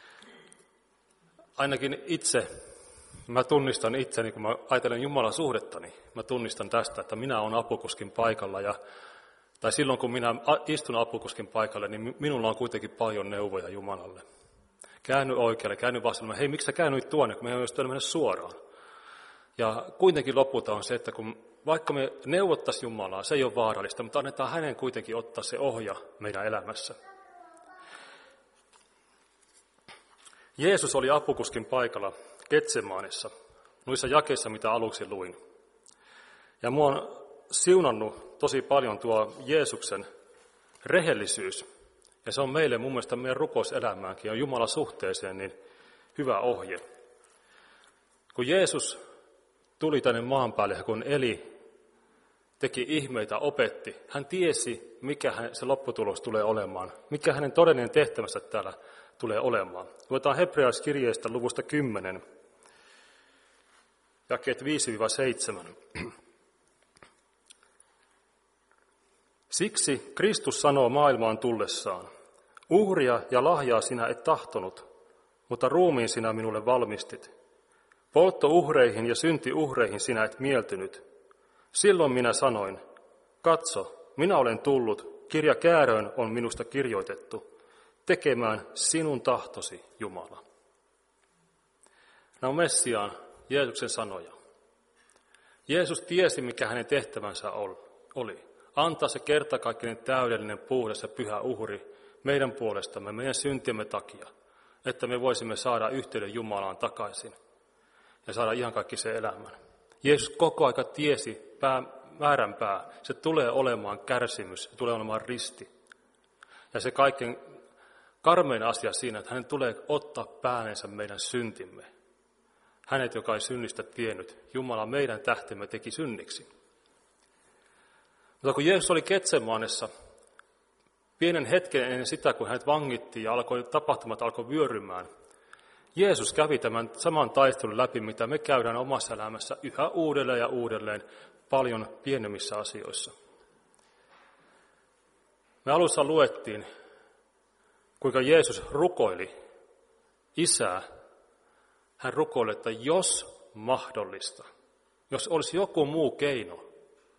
Ainakin itse, mä tunnistan itseni, kun mä ajattelen Jumalan suhdettani, mä tunnistan tästä, että minä olen apukuskin paikalla. Ja, tai silloin, kun minä istun apukuskin paikalle, niin minulla on kuitenkin paljon neuvoja Jumalalle. Käänny oikealle, käänny vasemmalle. Hei, miksi sä käännyit tuonne, kun meidän olisi mennä suoraan? Ja kuitenkin lopulta on se, että kun vaikka me neuvottaisiin Jumalaa, se ei ole vaarallista, mutta annetaan hänen kuitenkin ottaa se ohja meidän elämässä. Jeesus oli apukuskin paikalla Getsemaanessa, noissa jakeissa, mitä aluksi luin. Ja mua on siunannut tosi paljon tuo Jeesuksen rehellisyys. Ja se on meille mun mielestä meidän rukouselämäänkin ja Jumalan suhteeseen niin hyvä ohje. Kun Jeesus tuli tänne maan päälle, kun eli, teki ihmeitä, opetti, hän tiesi, mikä se lopputulos tulee olemaan, mikä hänen todellinen tehtävänsä täällä tulee olemaan. Luetaan Hebrealaiskirjeestä luvusta kymmenen, jakeet viisi seitsemän. Siksi Kristus sanoo maailmaan tullessaan, uhria ja lahjaa sinä et tahtonut, mutta ruumiin sinä minulle valmistit. Polttouhreihin ja syntiuhreihin sinä et mieltynyt. Silloin minä sanoin, katso, minä olen tullut, kirja kääröön on minusta kirjoitettu, tekemään sinun tahtosi, Jumala. Nämä on Messiaan Jeesuksen sanoja. Jeesus tiesi, mikä hänen tehtävänsä oli. Antaa se kertakaikkinen täydellinen puhdas ja pyhä uhri meidän puolestamme, meidän syntiemme takia, että me voisimme saada yhteyden Jumalaan takaisin ja saada ihan kaikki se elämän. Jeesus koko aika tiesi pää, määränpää, se tulee olemaan kärsimys, se tulee olemaan risti. Ja se kaiken karmein asia siinä, että hänen tulee ottaa pääneensä meidän syntimme. Hänet, joka ei synnistä tiennyt, Jumala meidän tähtemme teki synniksi. Mutta kun Jeesus oli Getsemaanessa, pienen hetken ennen sitä, kun hänet vangittiin ja alkoi, tapahtumat alkoi vyörymään, Jeesus kävi tämän saman taistelun läpi, mitä me käydään omassa elämässä yhä uudelleen ja uudelleen paljon pienemmissä asioissa. Me alussa luettiin, kuinka Jeesus rukoili Isää. Hän rukoili, että jos mahdollista, jos olisi joku muu keino,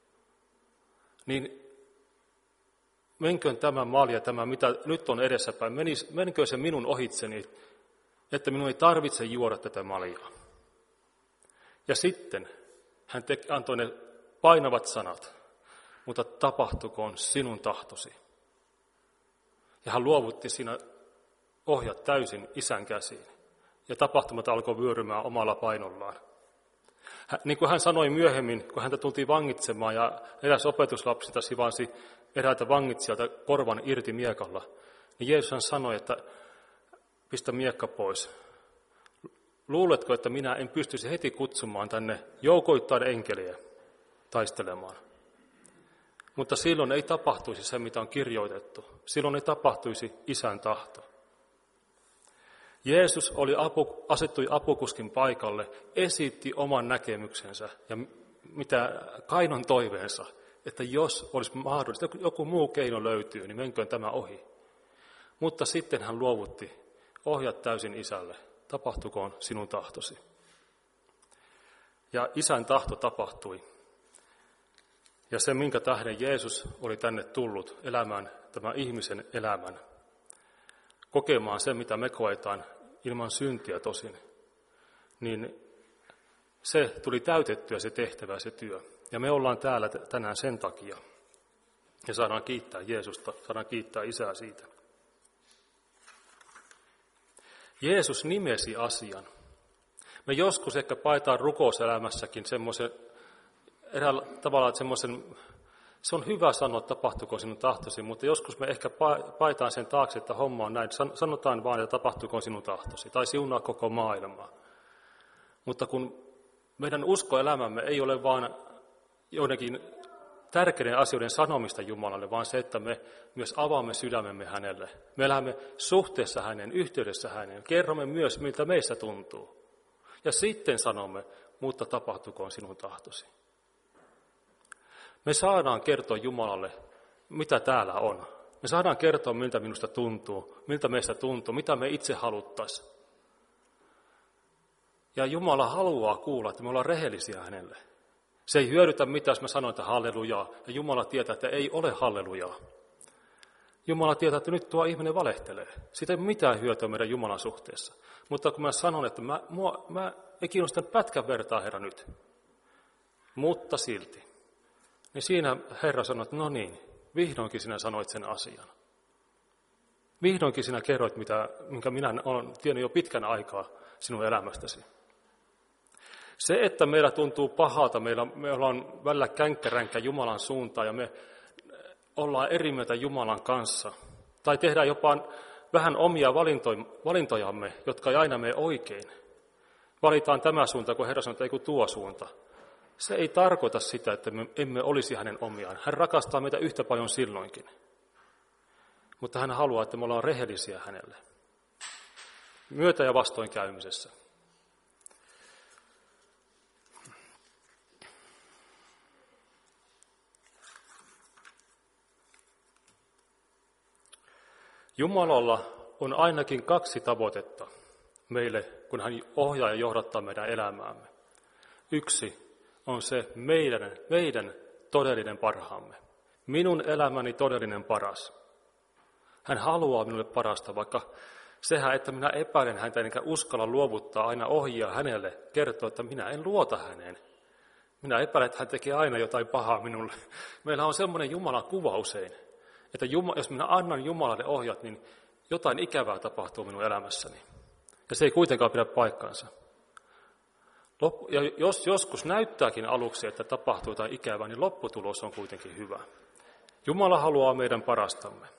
niin menköön tämä malja, tämä mitä nyt on edessäpäin, menköön se minun ohitseni, että minun ei tarvitse juoda tätä maljaa. Ja sitten hän te, antoi ne painavat sanat, mutta tapahtukoon sinun tahtosi. Ja hän luovutti siinä ohjat täysin Isän käsiin. Ja tapahtumat alkoi vyörymään omalla painollaan. Hän, niin kuin hän sanoi myöhemmin, kun häntä tultiin vangitsemaan ja eräs opetuslapsista sivansi eräältä vangitsijalta korvan irti miekalla, niin Jeesus sanoi, että pistä miekka pois. Luuletko, että minä en pystyisi heti kutsumaan tänne joukoittain enkeliä taistelemaan? Mutta silloin ei tapahtuisi se, mitä on kirjoitettu. Silloin ei tapahtuisi Isän tahto. Jeesus oli apu, asettui apukuskin paikalle, esitti oman näkemyksensä ja mitä Kainon toiveensa, että jos olisi mahdollista, joku muu keino löytyy, niin menköön tämä ohi. Mutta sitten hän luovutti ohjat täysin Isälle, tapahtukoon sinun tahtosi. Ja Isän tahto tapahtui. Ja se, minkä tähden Jeesus oli tänne tullut elämään tämän ihmisen elämän, kokemaan se, mitä me koetaan ilman syntiä tosin, niin se tuli täytettyä se tehtävä, se työ. Ja me ollaan täällä tänään sen takia. Ja saadaan kiittää Jeesusta, saadaan kiittää Isää siitä. Jeesus nimesi asian. Me joskus ehkä paetaan rukouselämässäkin semmoisen, eräällä tavalla, että semmoisen, se on hyvä sanoa, tapahtuuko sinun tahtosi, mutta joskus me ehkä paetaan sen taakse, että homma on näin. Sanotaan vaan, että tapahtuuko sinun tahtosi, tai siunaa koko maailmaa. Mutta kun meidän uskoelämämme ei ole vaan joidenkin tärkeiden asioiden sanomista Jumalalle, vaan se, että me myös avaamme sydämemme hänelle. Me elämme suhteessa häneen, yhteydessä häneen. Kerromme myös, miltä meissä tuntuu. Ja sitten sanomme, mutta tapahtukoon sinun tahtosi. Me saadaan kertoa Jumalalle, mitä täällä on. Me saadaan kertoa, miltä minusta tuntuu, miltä meistä tuntuu, mitä me itse haluttaisiin. Ja Jumala haluaa kuulla, että me ollaan rehellisiä hänelle. Se ei hyödytä mitään, jos mä sanon, että hallelujaa. Ja Jumala tietää, että ei ole hallelujaa. Jumala tietää, että nyt tuo ihminen valehtelee. Siitä ei ole mitään hyötyä meidän Jumalan suhteessa. Mutta kun mä sanon, että mä, mua, mä ei kiinnosta pätkän vertaa, Herra, nyt. Mutta silti. Niin siinä Herra sanoi, että no niin, vihdoinkin sinä sanoit sen asian. Vihdoinkin sinä kerroit, mitä, minkä minä olen tiennyt jo pitkän aikaa sinun elämästäsi. Se, että meillä tuntuu pahalta, meillä, me ollaan välillä känkkäränkä Jumalan suuntaan ja me ollaan eri mieltä Jumalan kanssa. Tai tehdään jopa vähän omia valintojamme, jotka ei aina mene oikein. Valitaan tämä suunta, kun Herra sanoo, että ei kun tuo suunta. Se ei tarkoita sitä, että me emme olisi hänen omiaan. Hän rakastaa meitä yhtä paljon silloinkin. Mutta hän haluaa, että me ollaan rehellisiä hänelle. Myötä- ja vastoinkäymisessä. Jumalalla on ainakin kaksi tavoitetta meille, kun hän ohjaa ja johdattaa meidän elämäämme. Yksi on se meidän, meidän todellinen parhaamme. Minun elämäni todellinen paras. Hän haluaa minulle parasta, vaikka sehän, että minä epäilen häntä enkä uskalla luovuttaa aina ohjaa hänelle, kertoo, että minä en luota häneen. Minä epäilen, että hän tekee aina jotain pahaa minulle. Meillä on semmoinen Jumalan kuva usein, että jos minä annan Jumalalle ohjat, niin jotain ikävää tapahtuu minun elämässäni. Ja se ei kuitenkaan pidä paikkaansa. Ja jos joskus näyttääkin aluksi, että tapahtuu jotain ikävää, niin lopputulos on kuitenkin hyvä. Jumala haluaa meidän parastamme.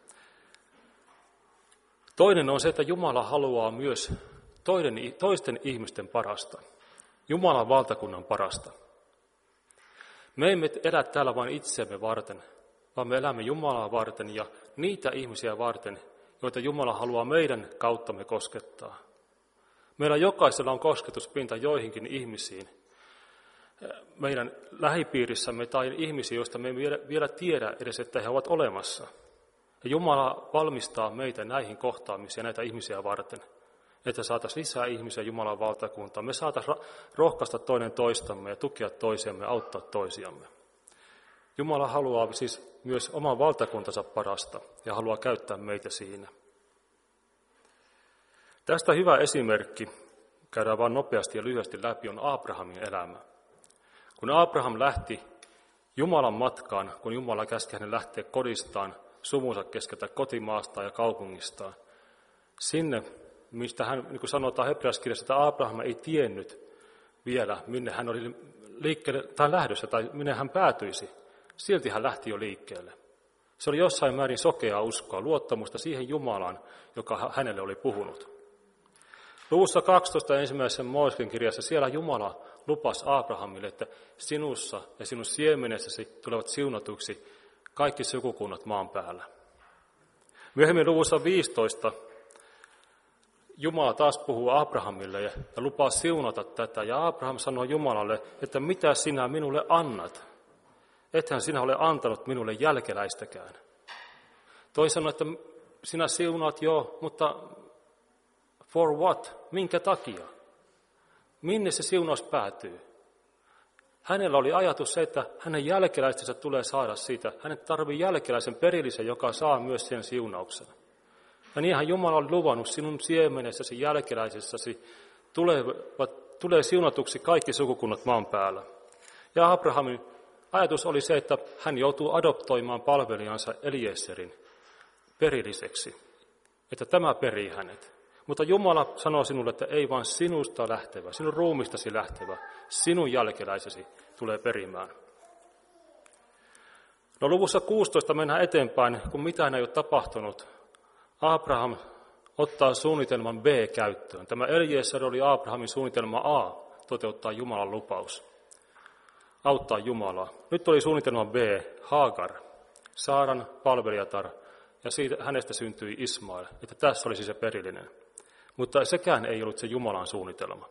Toinen on se, että Jumala haluaa myös toiden, toisten ihmisten parasta. Jumalan valtakunnan parasta. Me emme elä täällä vain itseämme varten, vaan me elämme Jumalaa varten ja niitä ihmisiä varten, joita Jumala haluaa meidän kauttamme koskettaa. Meillä jokaisella on kosketuspinta joihinkin ihmisiin, meidän lähipiirissämme tai ihmisiä, joista me emme vielä tiedä edes, että he ovat olemassa. Ja Jumala valmistaa meitä näihin kohtaamisiin, näitä ihmisiä varten, että saataisiin lisää ihmisiä Jumalan valtakuntaan. Me saataisiin rohkaista toinen toistamme ja tukea toisiamme, auttaa toisiamme. Jumala haluaa siis myös oman valtakuntansa parasta ja haluaa käyttää meitä siinä. Tästä hyvä esimerkki, käydään vain nopeasti ja lyhyesti läpi, on Abrahamin elämä. Kun Abraham lähti Jumalan matkaan, kun Jumala käski hänen lähteä kodistaan, sumunsa keskeltä kotimaasta ja kaupungistaan, sinne, mistä hän, niin kuin sanotaan hebrealaiskirjassa, että Abraham ei tiennyt vielä, minne hän oli liikkeelle tai lähdössä tai minne hän päätyisi. Silti hän lähti jo liikkeelle. Se oli jossain määrin sokeaa uskoa, luottamusta siihen Jumalaan, joka hänelle oli puhunut. Luvussa kaksitoista ensimmäisessä Mooseksen kirjassa siellä Jumala lupasi Abrahamille, että sinussa ja sinun siemenessäsi tulevat siunatuksi kaikki sukukunnat maan päällä. Myöhemmin luvussa viisitoista Jumala taas puhuu Abrahamille ja lupaa siunata tätä. Ja Abraham sanoi Jumalalle, että mitä sinä minulle annat? Ethän sinä ole antanut minulle jälkeläistäkään. Toi sanoi, että sinä siunaat jo, mutta for what? Minkä takia? Minne se siunaus päätyy? Hänellä oli ajatus se, että hänen jälkeläistensä tulee saada siitä. Hänet tarvii jälkeläisen perillisen, joka saa myös sen siunauksen. Ja niinhän Jumala oli luvannut sinun siemenessäsi, jälkeläisessäsi, tulee, tulee siunatuksi kaikki sukukunnat maan päällä. Ja Abrahamin ajatus oli se, että hän joutuu adoptoimaan palvelijansa Eliezerin perilliseksi, että tämä perii hänet. Mutta Jumala sanoo sinulle, että ei vaan sinusta lähtevä, sinun ruumistasi lähtevä, sinun jälkeläisesi tulee perimään. No luvussa kuusitoista mennään eteenpäin, kun mitään ei ole tapahtunut. Abraham ottaa suunnitelman B käyttöön. Tämä Eliezer oli Abrahamin suunnitelma A, toteuttaa Jumalan lupaus, auttaa Jumalaa. Nyt oli suunnitelma B, Hagar, Saaran palvelijatar, ja siitä, hänestä syntyi Ismael, että tässä olisi se perillinen. Mutta sekään ei ollut se Jumalan suunnitelma.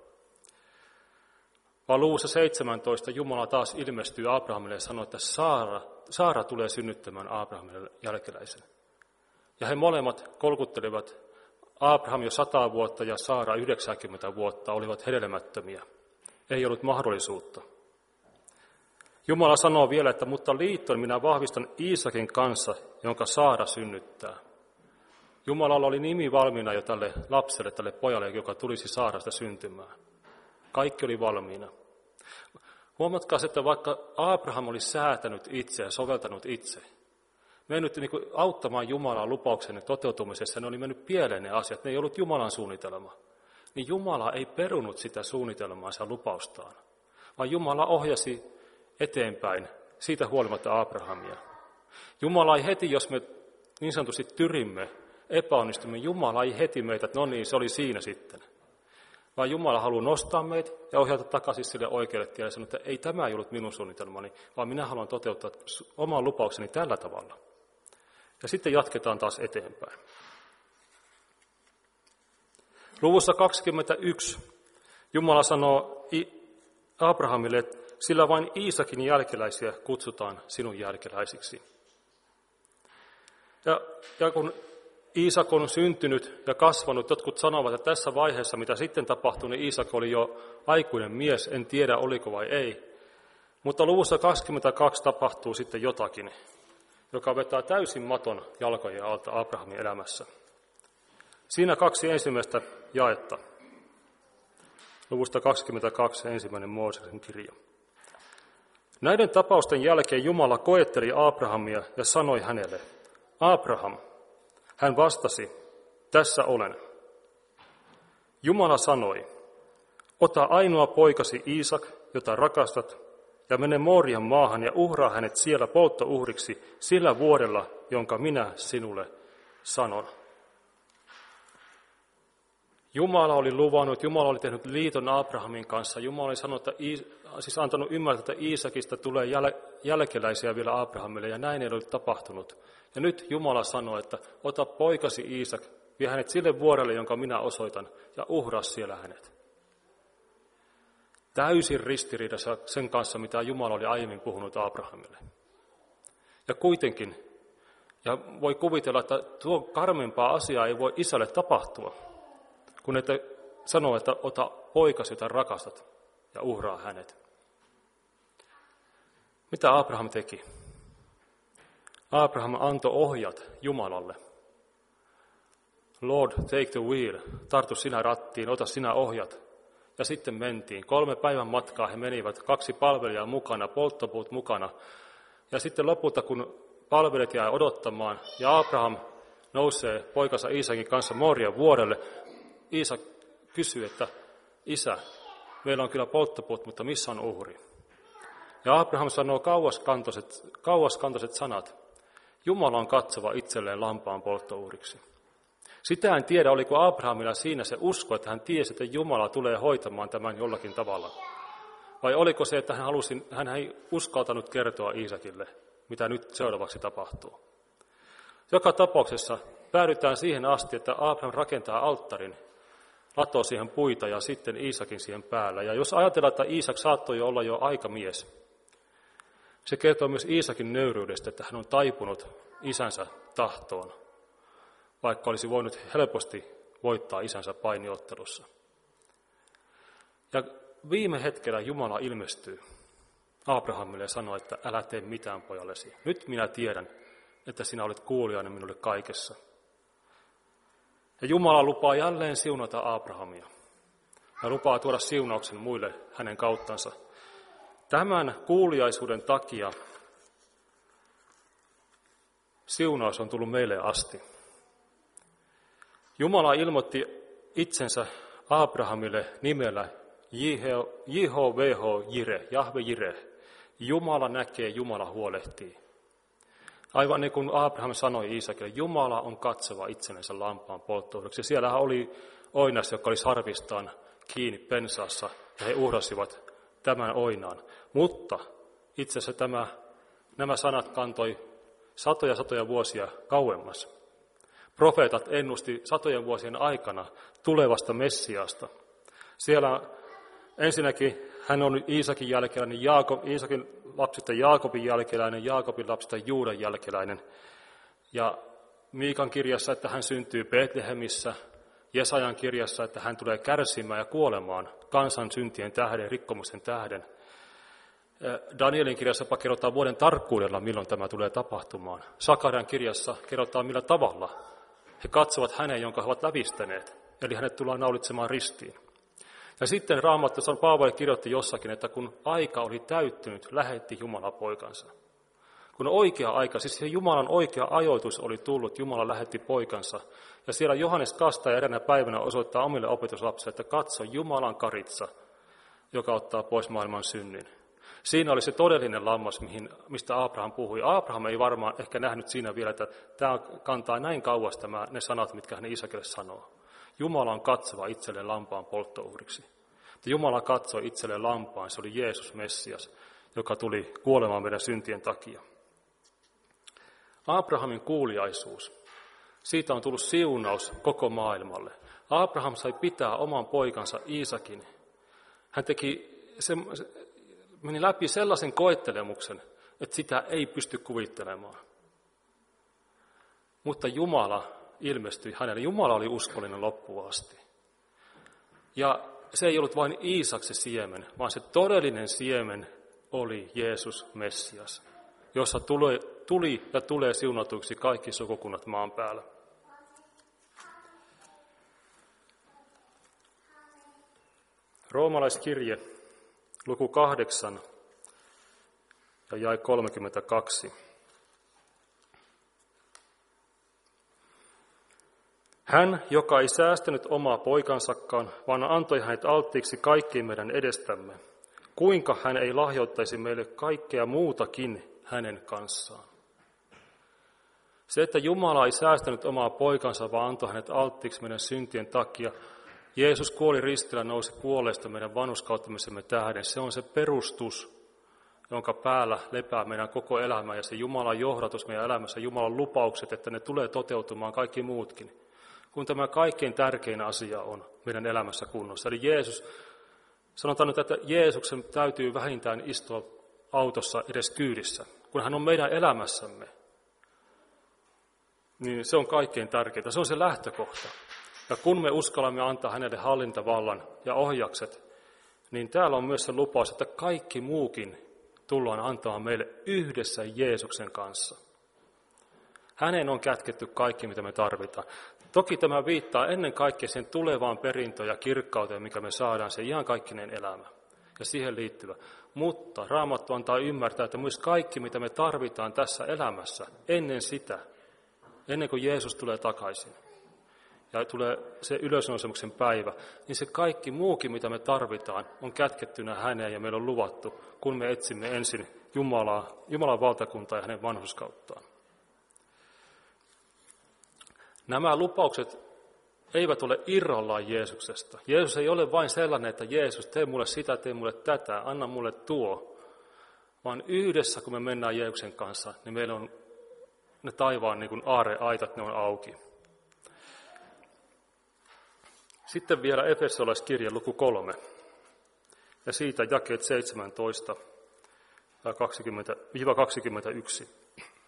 Vaan luvussa seitsemäntoista Jumala taas ilmestyy Abrahamille ja sanoo, että Saara, Saara tulee synnyttämään Abrahamille jälkeläisen. Ja he molemmat kolkuttelivat, Abraham jo sata vuotta ja Saara yhdeksänkymmentä vuotta, olivat hedelmättömiä. Ei ollut mahdollisuutta. Jumala sanoo vielä, että mutta liiton minä vahvistan Iisakin kanssa, jonka Saara synnyttää. Jumalalla oli nimi valmiina jo tälle lapselle, tälle pojalle, joka tulisi Saarasta syntymään. Kaikki oli valmiina. Huomatkaa, että vaikka Abraham oli säätänyt itse ja soveltanut itse, mennyt niin kuin auttamaan Jumalan lupauksen toteutumisessa, ne oli mennyt pieleen ne asiat, ne ei ollut Jumalan suunnitelma. Niin Jumala ei perunut sitä suunnitelmaansa lupaustaan, vaan Jumala ohjasi eteenpäin siitä huolimatta Abrahamia. Jumala ei heti, jos me niin sanotusti tyrimme, epäonnistumme, Jumala ei heti meitä, että no niin, se oli siinä sitten. Vaan Jumala haluaa nostaa meitä ja ohjata takaisin sille oikealle tielle ja sanoa, että ei tämä ei ollut minun suunnitelmani, vaan minä haluan toteuttaa oman lupaukseni tällä tavalla. Ja sitten jatketaan taas eteenpäin. Luvussa kaksikymmentäyksi Jumala sanoo Abrahamille, että sillä vain Iisakin jälkeläisiä kutsutaan sinun jälkeläisiksi. Ja, ja kun Iisak on syntynyt ja kasvanut, jotkut sanovat, että tässä vaiheessa, mitä sitten tapahtui, niin Iisak oli jo aikuinen mies, en tiedä oliko vai ei. Mutta luvussa kaksikymmentäkaksi tapahtuu sitten jotakin, joka vetää täysin maton jalkojen alta Abrahamin elämässä. Siinä kaksi ensimmäistä jaetta. Luvusta kaksikymmentäkaksi ensimmäinen Mooseksen kirja. Näiden tapausten jälkeen Jumala koetteli Abrahamia ja sanoi hänelle, Abraham, hän vastasi, tässä olen. Jumala sanoi, ota ainoa poikasi Iisak, jota rakastat, ja mene Morian maahan ja uhraa hänet siellä polttouhriksi sillä vuodella, jonka minä sinulle sanon. Jumala oli luvannut, Jumala oli tehnyt liiton Abrahamin kanssa. Jumala oli sanonut, että Iis, siis antanut ymmärtää, että Iisakista tulee jäl, jälkeläisiä vielä Abrahamille, ja näin ei ole tapahtunut. Ja nyt Jumala sanoi, että ota poikasi Iisak, vie hänet sille vuorelle, jonka minä osoitan, ja uhraa siellä hänet. Täysin ristiriidassa sen kanssa, mitä Jumala oli aiemmin puhunut Abrahamille. Ja kuitenkin, ja voi kuvitella, että tuo karmempaa asiaa ei voi isälle tapahtua, kun että sanoo, että ota poikasi, jota rakastat, ja uhraa hänet. Mitä Abraham teki? Abraham antoi ohjat Jumalalle. Lord, take the wheel. Tartu sinä rattiin, ota sinä ohjat. Ja sitten mentiin. Kolme päivän matkaa he menivät, kaksi palvelijaa mukana, polttopuut mukana. Ja sitten lopulta, kun palvelijat jää odottamaan, ja Abraham nousee poikansa Iisakin kanssa Morian vuorelle, Iisak kysyy, että isä, meillä on kyllä polttopuut, mutta missä on uhri? Ja Abraham sanoo kauaskantoiset, kauaskantoiset sanat. Jumala on katsova itselleen lampaan polttouhriksi. Sitä en tiedä, oliko Abrahamilla siinä se usko, että hän tiesi, että Jumala tulee hoitamaan tämän jollakin tavalla. Vai oliko se, että hän, halusi, hän ei uskaltanut kertoa Iisakille, mitä nyt seuraavaksi tapahtuu. Joka tapauksessa päädytään siihen asti, että Abraham rakentaa alttarin, latoo siihen puita ja sitten Iisakin siihen päällä. Ja jos ajatellaan, että Iisak saattoi jo olla jo aikamies, se kertoo myös Iisakin nöyryydestä, että hän on taipunut isänsä tahtoon, vaikka olisi voinut helposti voittaa isänsä painiottelussa. Ja viime hetkellä Jumala ilmestyy Abrahamille ja sanoo, että älä tee mitään pojallesi. Nyt minä tiedän, että sinä olet kuulijainen minulle kaikessa. Ja Jumala lupaa jälleen siunata Abrahamia. Ja lupaa tuoda siunauksen muille hänen kauttansa. Tämän kuuliaisuuden takia siunaus on tullut meille asti. Jumala ilmoitti itsensä Abrahamille nimellä J H V H Jire, Jahve Jire. Jumala näkee, Jumala huolehtii. Aivan niin kuin Abraham sanoi Iisakille, Jumala on katsova itsellensä lampaan polttouhreksi. Siellähän oli oinas, joka oli sarvistaan kiinni pensaassa, ja he uhrasivat tämän oinaan. Mutta itse asiassa tämä, nämä sanat kantoi satoja satoja vuosia kauemmas. Profeetat ennusti satojen vuosien aikana tulevasta Messiasta. Siellä ensinnäkin hän on Iisakin jälkeläinen, Jaakob, Iisakin lapsista Jaakobin jälkeläinen, Jaakobin lapsista Juudan jälkeläinen. Ja Miikan kirjassa, että hän syntyy Betlehemissä, Jesajan kirjassa, että hän tulee kärsimään ja kuolemaan kansan syntien tähden, rikkomusten tähden. Danielin kirjassa kerrotaan vuoden tarkkuudella, milloin tämä tulee tapahtumaan. Sakarian kirjassa kerrotaan, millä tavalla he katsovat hänen, jonka he ovat lävistäneet, eli hänet tullaan naulitsemaan ristiin. Ja sitten Raamatussa Paavali kirjoitti jossakin, että kun aika oli täyttynyt, lähetti Jumala poikansa. Kun oikea aika, siis se Jumalan oikea ajoitus oli tullut, Jumala lähetti poikansa. Ja siellä Johannes Kastaja eräänä päivänä osoittaa omille opetuslapsille, että katso Jumalan karitsa, joka ottaa pois maailman synnin. Siinä oli se todellinen lammas, mihin, mistä Abraham puhui. Abraham ei varmaan ehkä nähnyt siinä vielä, että tämä kantaa näin kauas tämä, ne sanat, mitkä hän Iisakille sanoo. Jumala on katsova itselleen lampaan polttouhriksi. Jumala katsoi itselleen lampaan, se oli Jeesus Messias, joka tuli kuolemaan meidän syntien takia. Abrahamin kuuliaisuus, siitä on tullut siunaus koko maailmalle. Abraham sai pitää oman poikansa Iisakin. Hän teki, se, meni läpi sellaisen koettelemuksen, että sitä ei pysty kuvittelemaan. Mutta Jumala ilmestyi hänelle. Jumala oli uskollinen loppuun asti. Ja se ei ollut vain Iisak se siemen, vaan se todellinen siemen oli Jeesus Messias, jossa tuli, tuli ja tulee siunatuiksi kaikki sukukunnat maan päällä. Roomalaiskirje, luku kahdeksan ja jae kolmekymmentäkaksi. Hän, joka ei säästänyt omaa poikansakaan, vaan antoi hänet alttiiksi kaikkiin meidän edestämme, kuinka hän ei lahjoittaisi meille kaikkea muutakin hänen kanssaan. Se, että Jumala ei säästänyt omaa poikansa, vaan antoi hänet alttiiksi meidän syntien takia, Jeesus kuoli ristillä, nousi kuolleesta meidän vanhurskauttamisemme tähden. Se on se perustus, jonka päällä lepää meidän koko elämä ja se Jumalan johdatus meidän elämässä, Jumalan lupaukset, että ne tulee toteutumaan kaikki muutkin. Kun tämä kaikkein tärkein asia on meidän elämässä kunnossa. Eli Jeesus, sanotaan nyt, että Jeesuksen täytyy vähintään istua autossa edes kyydissä, kun hän on meidän elämässämme. Niin se on kaikkein tärkeintä, se on se lähtökohta. Ja kun me uskallamme antaa hänelle hallintavallan ja ohjakset, niin täällä on myös se lupaus, että kaikki muukin tullaan antamaan meille yhdessä Jeesuksen kanssa. Hänen on kätketty kaikki, mitä me tarvitaan. Toki tämä viittaa ennen kaikkea sen tulevaan perintöön ja kirkkauteen, mikä me saadaan, se ihan kaikkinen elämä ja siihen liittyvä. Mutta Raamattu antaa ymmärtää, että myös kaikki, mitä me tarvitaan tässä elämässä ennen sitä, ennen kuin Jeesus tulee takaisin ja tulee se ylösnousemuksen päivä, niin se kaikki muukin, mitä me tarvitaan, on kätkettynä häneen ja meillä on luvattu, kun me etsimme ensin Jumalaa, Jumalan valtakuntaa ja hänen vanhurskauttaan. Nämä lupaukset eivät ole irrallaan Jeesuksesta. Jeesus ei ole vain sellainen, että Jeesus, tee mulle sitä, tee mulle tätä, anna mulle tuo. Vaan yhdessä, kun me mennään Jeesuksen kanssa, niin meillä on ne taivaan niin kuin aarreaitat, ne on auki. Sitten vielä Efesolaiskirje luku kolme. Ja siitä jakeet seitsemäntoista kaksikymmentäyksi.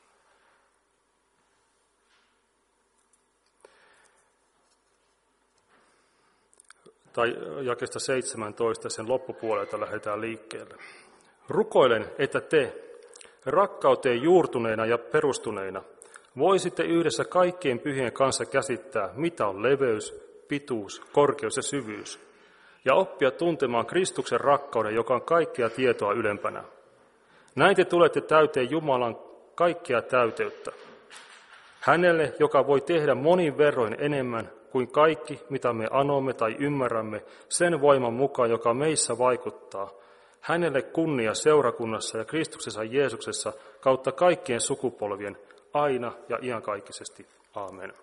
Tai jakesta seitsemäntoista, sen loppupuolelta lähdetään liikkeelle. Rukoilen, että te, rakkauteen juurtuneina ja perustuneina, voisitte yhdessä kaikkien pyhien kanssa käsittää, mitä on leveys, pituus, korkeus ja syvyys, ja oppia tuntemaan Kristuksen rakkauden, joka on kaikkea tietoa ylempänä. Näin te tulette täyteen Jumalan kaikkea täyteyttä. Hänelle, joka voi tehdä monin verroin enemmän kuin kaikki, mitä me anomme tai ymmärrämme, sen voiman mukaan, joka meissä vaikuttaa. Hänelle kunnia seurakunnassa ja Kristuksessa Jeesuksessa kautta kaikkien sukupolvien, aina ja iankaikkisesti. Aamen.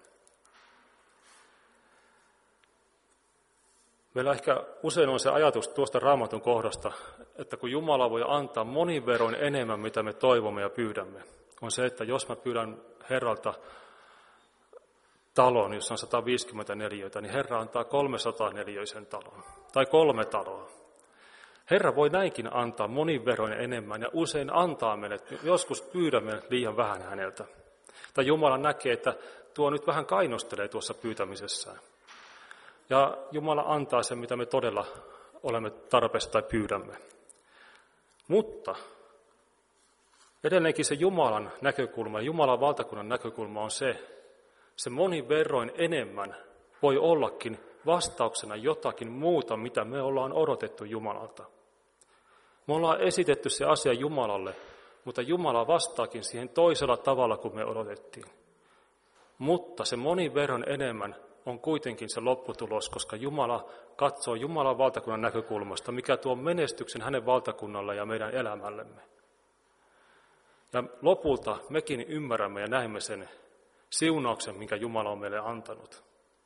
Meillä ehkä usein on se ajatus tuosta Raamatun kohdasta, että kun Jumala voi antaa monin verroin enemmän, mitä me toivomme ja pyydämme, on se, että jos mä pyydän Herralta talon, jossa on sata viisikymmentä neliöitä, niin Herra antaa kolmesataa neliöisen talon tai kolme taloa. Herra voi näinkin antaa monin verroin enemmän ja usein antaa meille, että joskus pyydämme liian vähän häneltä. Tai Jumala näkee, että tuo nyt vähän kainostelee tuossa pyytämisessään. Ja Jumala antaa sen, mitä me todella olemme tarpeessa tai pyydämme. Mutta edelleenkin se Jumalan näkökulma, Jumalan valtakunnan näkökulma on se, se monin verroin enemmän voi ollakin vastauksena jotakin muuta, mitä me ollaan odotettu Jumalalta. Me ollaan esitetty se asia Jumalalle, mutta Jumala vastaakin siihen toisella tavalla kuin me odotettiin. Mutta se monin verran enemmän on kuitenkin se lopputulos, koska Jumala katsoo Jumalan valtakunnan näkökulmasta, mikä tuo menestyksen hänen valtakunnalle ja meidän elämällemme. Ja lopulta mekin ymmärrämme ja näemme sen siunauksen, minkä Jumala on meille antanut.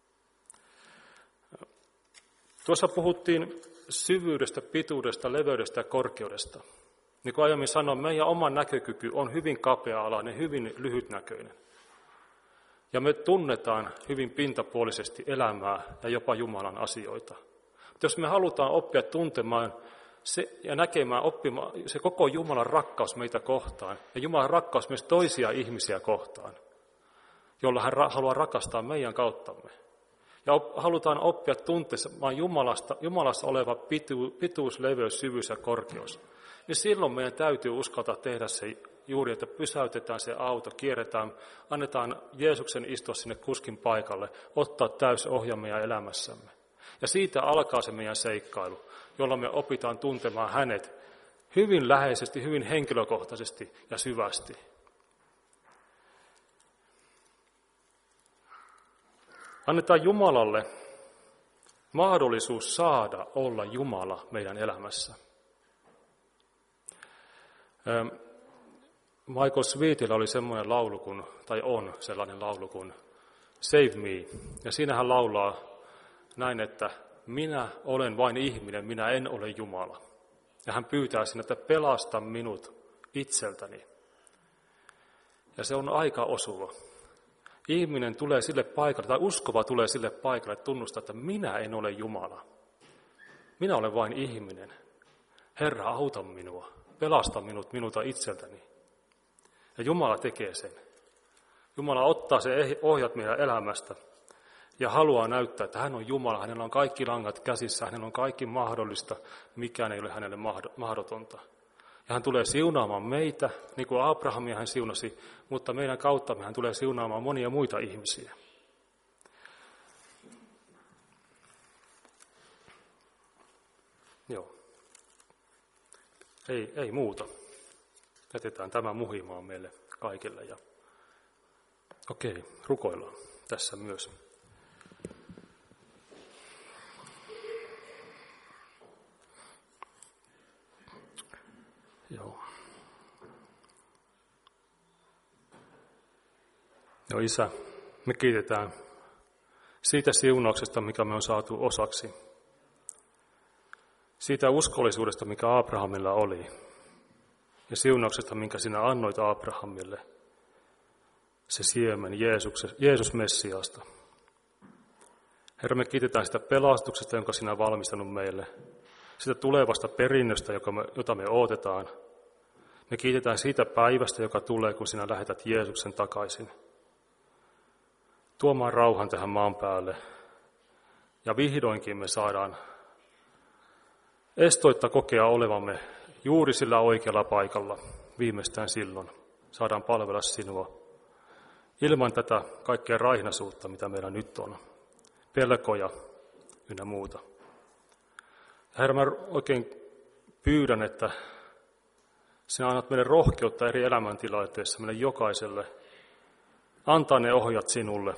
Tuossa puhuttiin syvyydestä, pituudesta, leveydestä ja korkeudesta. Niin kuin aiemmin sanoin, meidän oma näkökyky on hyvin kapea-alainen, hyvin lyhytnäköinen. Ja me tunnetaan hyvin pintapuolisesti elämää ja jopa Jumalan asioita. Mutta jos me halutaan oppia tuntemaan se, ja näkemään, oppimaan se koko Jumalan rakkaus meitä kohtaan, ja Jumalan rakkaus myös toisia ihmisiä kohtaan, jolla hän ra- haluaa rakastaa meidän kauttamme. Ja op- halutaan oppia tuntemaan Jumalasta, Jumalassa oleva pitu- pituus, leveys, syvyys ja korkeus. Niin silloin meidän täytyy uskaltaa tehdä se juuri, että pysäytetään se auto, kierretään, annetaan Jeesuksen istua sinne kuskin paikalle, ottaa täys ohja meidän elämässämme. Ja siitä alkaa se meidän seikkailu, jolla me opitaan tuntemaan hänet hyvin läheisesti, hyvin henkilökohtaisesti ja syvästi. Annetaan Jumalalle mahdollisuus saada olla Jumala meidän elämässä. Michael Sweetillä oli semmoinen laulu, kun, tai on sellainen laulu kuin Save Me. Ja siinä hän laulaa näin, että minä olen vain ihminen, minä en ole Jumala. Ja hän pyytää sinne, että pelasta minut itseltäni. Ja se on aika osuva. Ihminen tulee sille paikalle, tai uskova tulee sille paikalle, että tunnustaa, että minä en ole Jumala. Minä olen vain ihminen. Herra, auta minua. Pelasta minut minulta itseltäni. Ja Jumala tekee sen. Jumala ottaa se ohjat meidän elämästä ja haluaa näyttää, että hän on Jumala. Hänellä on kaikki langat käsissä, hänellä on kaikki mahdollista, mikään ei ole hänelle mahdotonta. Ja hän tulee siunaamaan meitä, niin kuin Abrahamia hän siunasi, mutta meidän kauttamme hän tulee siunaamaan monia muita ihmisiä. Joo. Ei, ei muuta. Jätetään tämä muhimaan meille kaikille. Ja okei, rukoillaan tässä myös. Joo. Joo, Isä, me kiitetään siitä siunauksesta, mikä me on saatu osaksi. Siitä uskollisuudesta, mikä Abrahamilla oli. Ja siunauksesta, minkä sinä annoit Abrahamille. Se siemen Jeesus, Jeesus Messiasta. Herra, me kiitetään sitä pelastuksesta, jonka sinä valmistanut meille. Sitä tulevasta perinnöstä, jota me odotetaan. Me kiitetään siitä päivästä, joka tulee, kun sinä lähetät Jeesuksen takaisin. Tuomaan rauhan tähän maan päälle. Ja vihdoinkin me saadaan estoitta kokea olevamme juuri sillä oikealla paikalla, viimeistään silloin. Saadaan palvella sinua ilman tätä kaikkea raihnaisuutta, mitä meillä nyt on. Pelkoja ynnä muuta. Herra, mä oikein pyydän, että sinä annat meille rohkeutta eri elämäntilanteissa, meille jokaiselle. Antaa ne ohjat sinulle.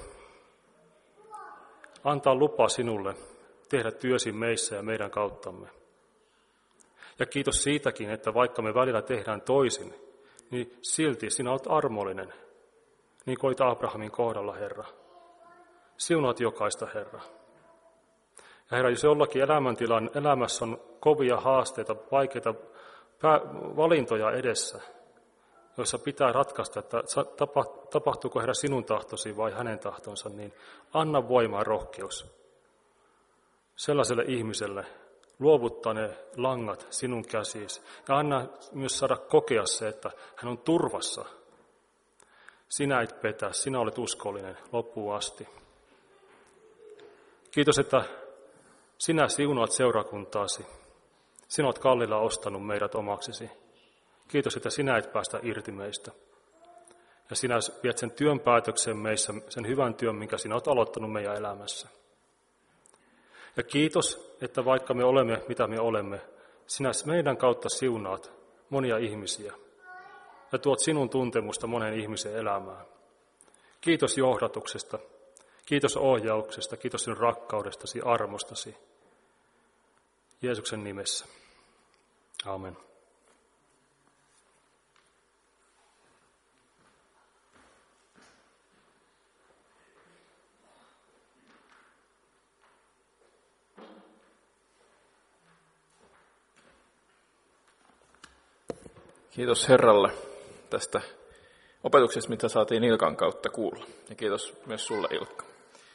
Antaa lupa sinulle tehdä työsi meissä ja meidän kauttamme. Ja kiitos siitäkin, että vaikka me välillä tehdään toisin, niin silti sinä olet armollinen, niin kuin olit Abrahamin kohdalla, Herra. Siunaat jokaista, Herra. Ja Herra, jos jollakin elämäntilan elämässä on kovia haasteita, vaikeita valintoja edessä, joissa pitää ratkaista, että tapahtuuko Herra sinun tahtosi vai hänen tahtonsa, niin anna voimaa rohkeus sellaiselle ihmiselle luovuttaa ne langat sinun käsiisi ja anna myös saada kokea se, että hän on turvassa. Sinä et petä, sinä olet uskollinen loppuun asti. Kiitos, että sinä siunaat seurakuntaasi. Sinä olet kallilla ostanut meidät omaksesi. Kiitos, että sinä et päästä irti meistä. Ja sinä viet sen työn päätöksen meissä, sen hyvän työn, minkä sinä olet aloittanut meidän elämässä. Ja kiitos, että vaikka me olemme, mitä me olemme, sinä meidän kautta siunaat monia ihmisiä ja tuot sinun tuntemusta monen ihmisen elämään. Kiitos johdatuksesta, kiitos ohjauksesta, kiitos sinun rakkaudestasi, armostasi. Jeesuksen nimessä. Amen. Kiitos Herralle tästä opetuksesta, mitä saatiin Ilkan kautta kuulla. Ja kiitos myös sulle, Ilkka.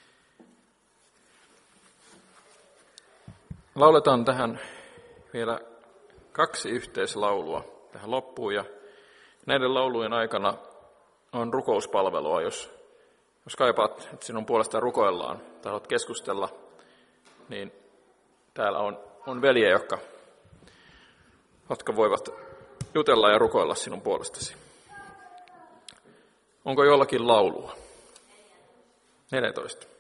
Lauletaan tähän vielä kaksi yhteislaulua tähän loppuun. Ja näiden laulujen aikana on rukouspalvelua, jos, jos kaipaat, että sinun puolestaan rukoillaan tai haluat keskustella, niin täällä on, on veljiä, jotka, jotka voivat jutella ja rukoilla sinun puolestasi. Onko jollakin laulua? neljätoista.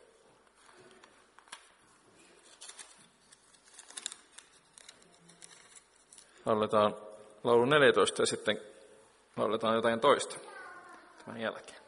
Lauletaan laulu neljätoista ja sitten lauletaan jotain toista tämän jälkeen.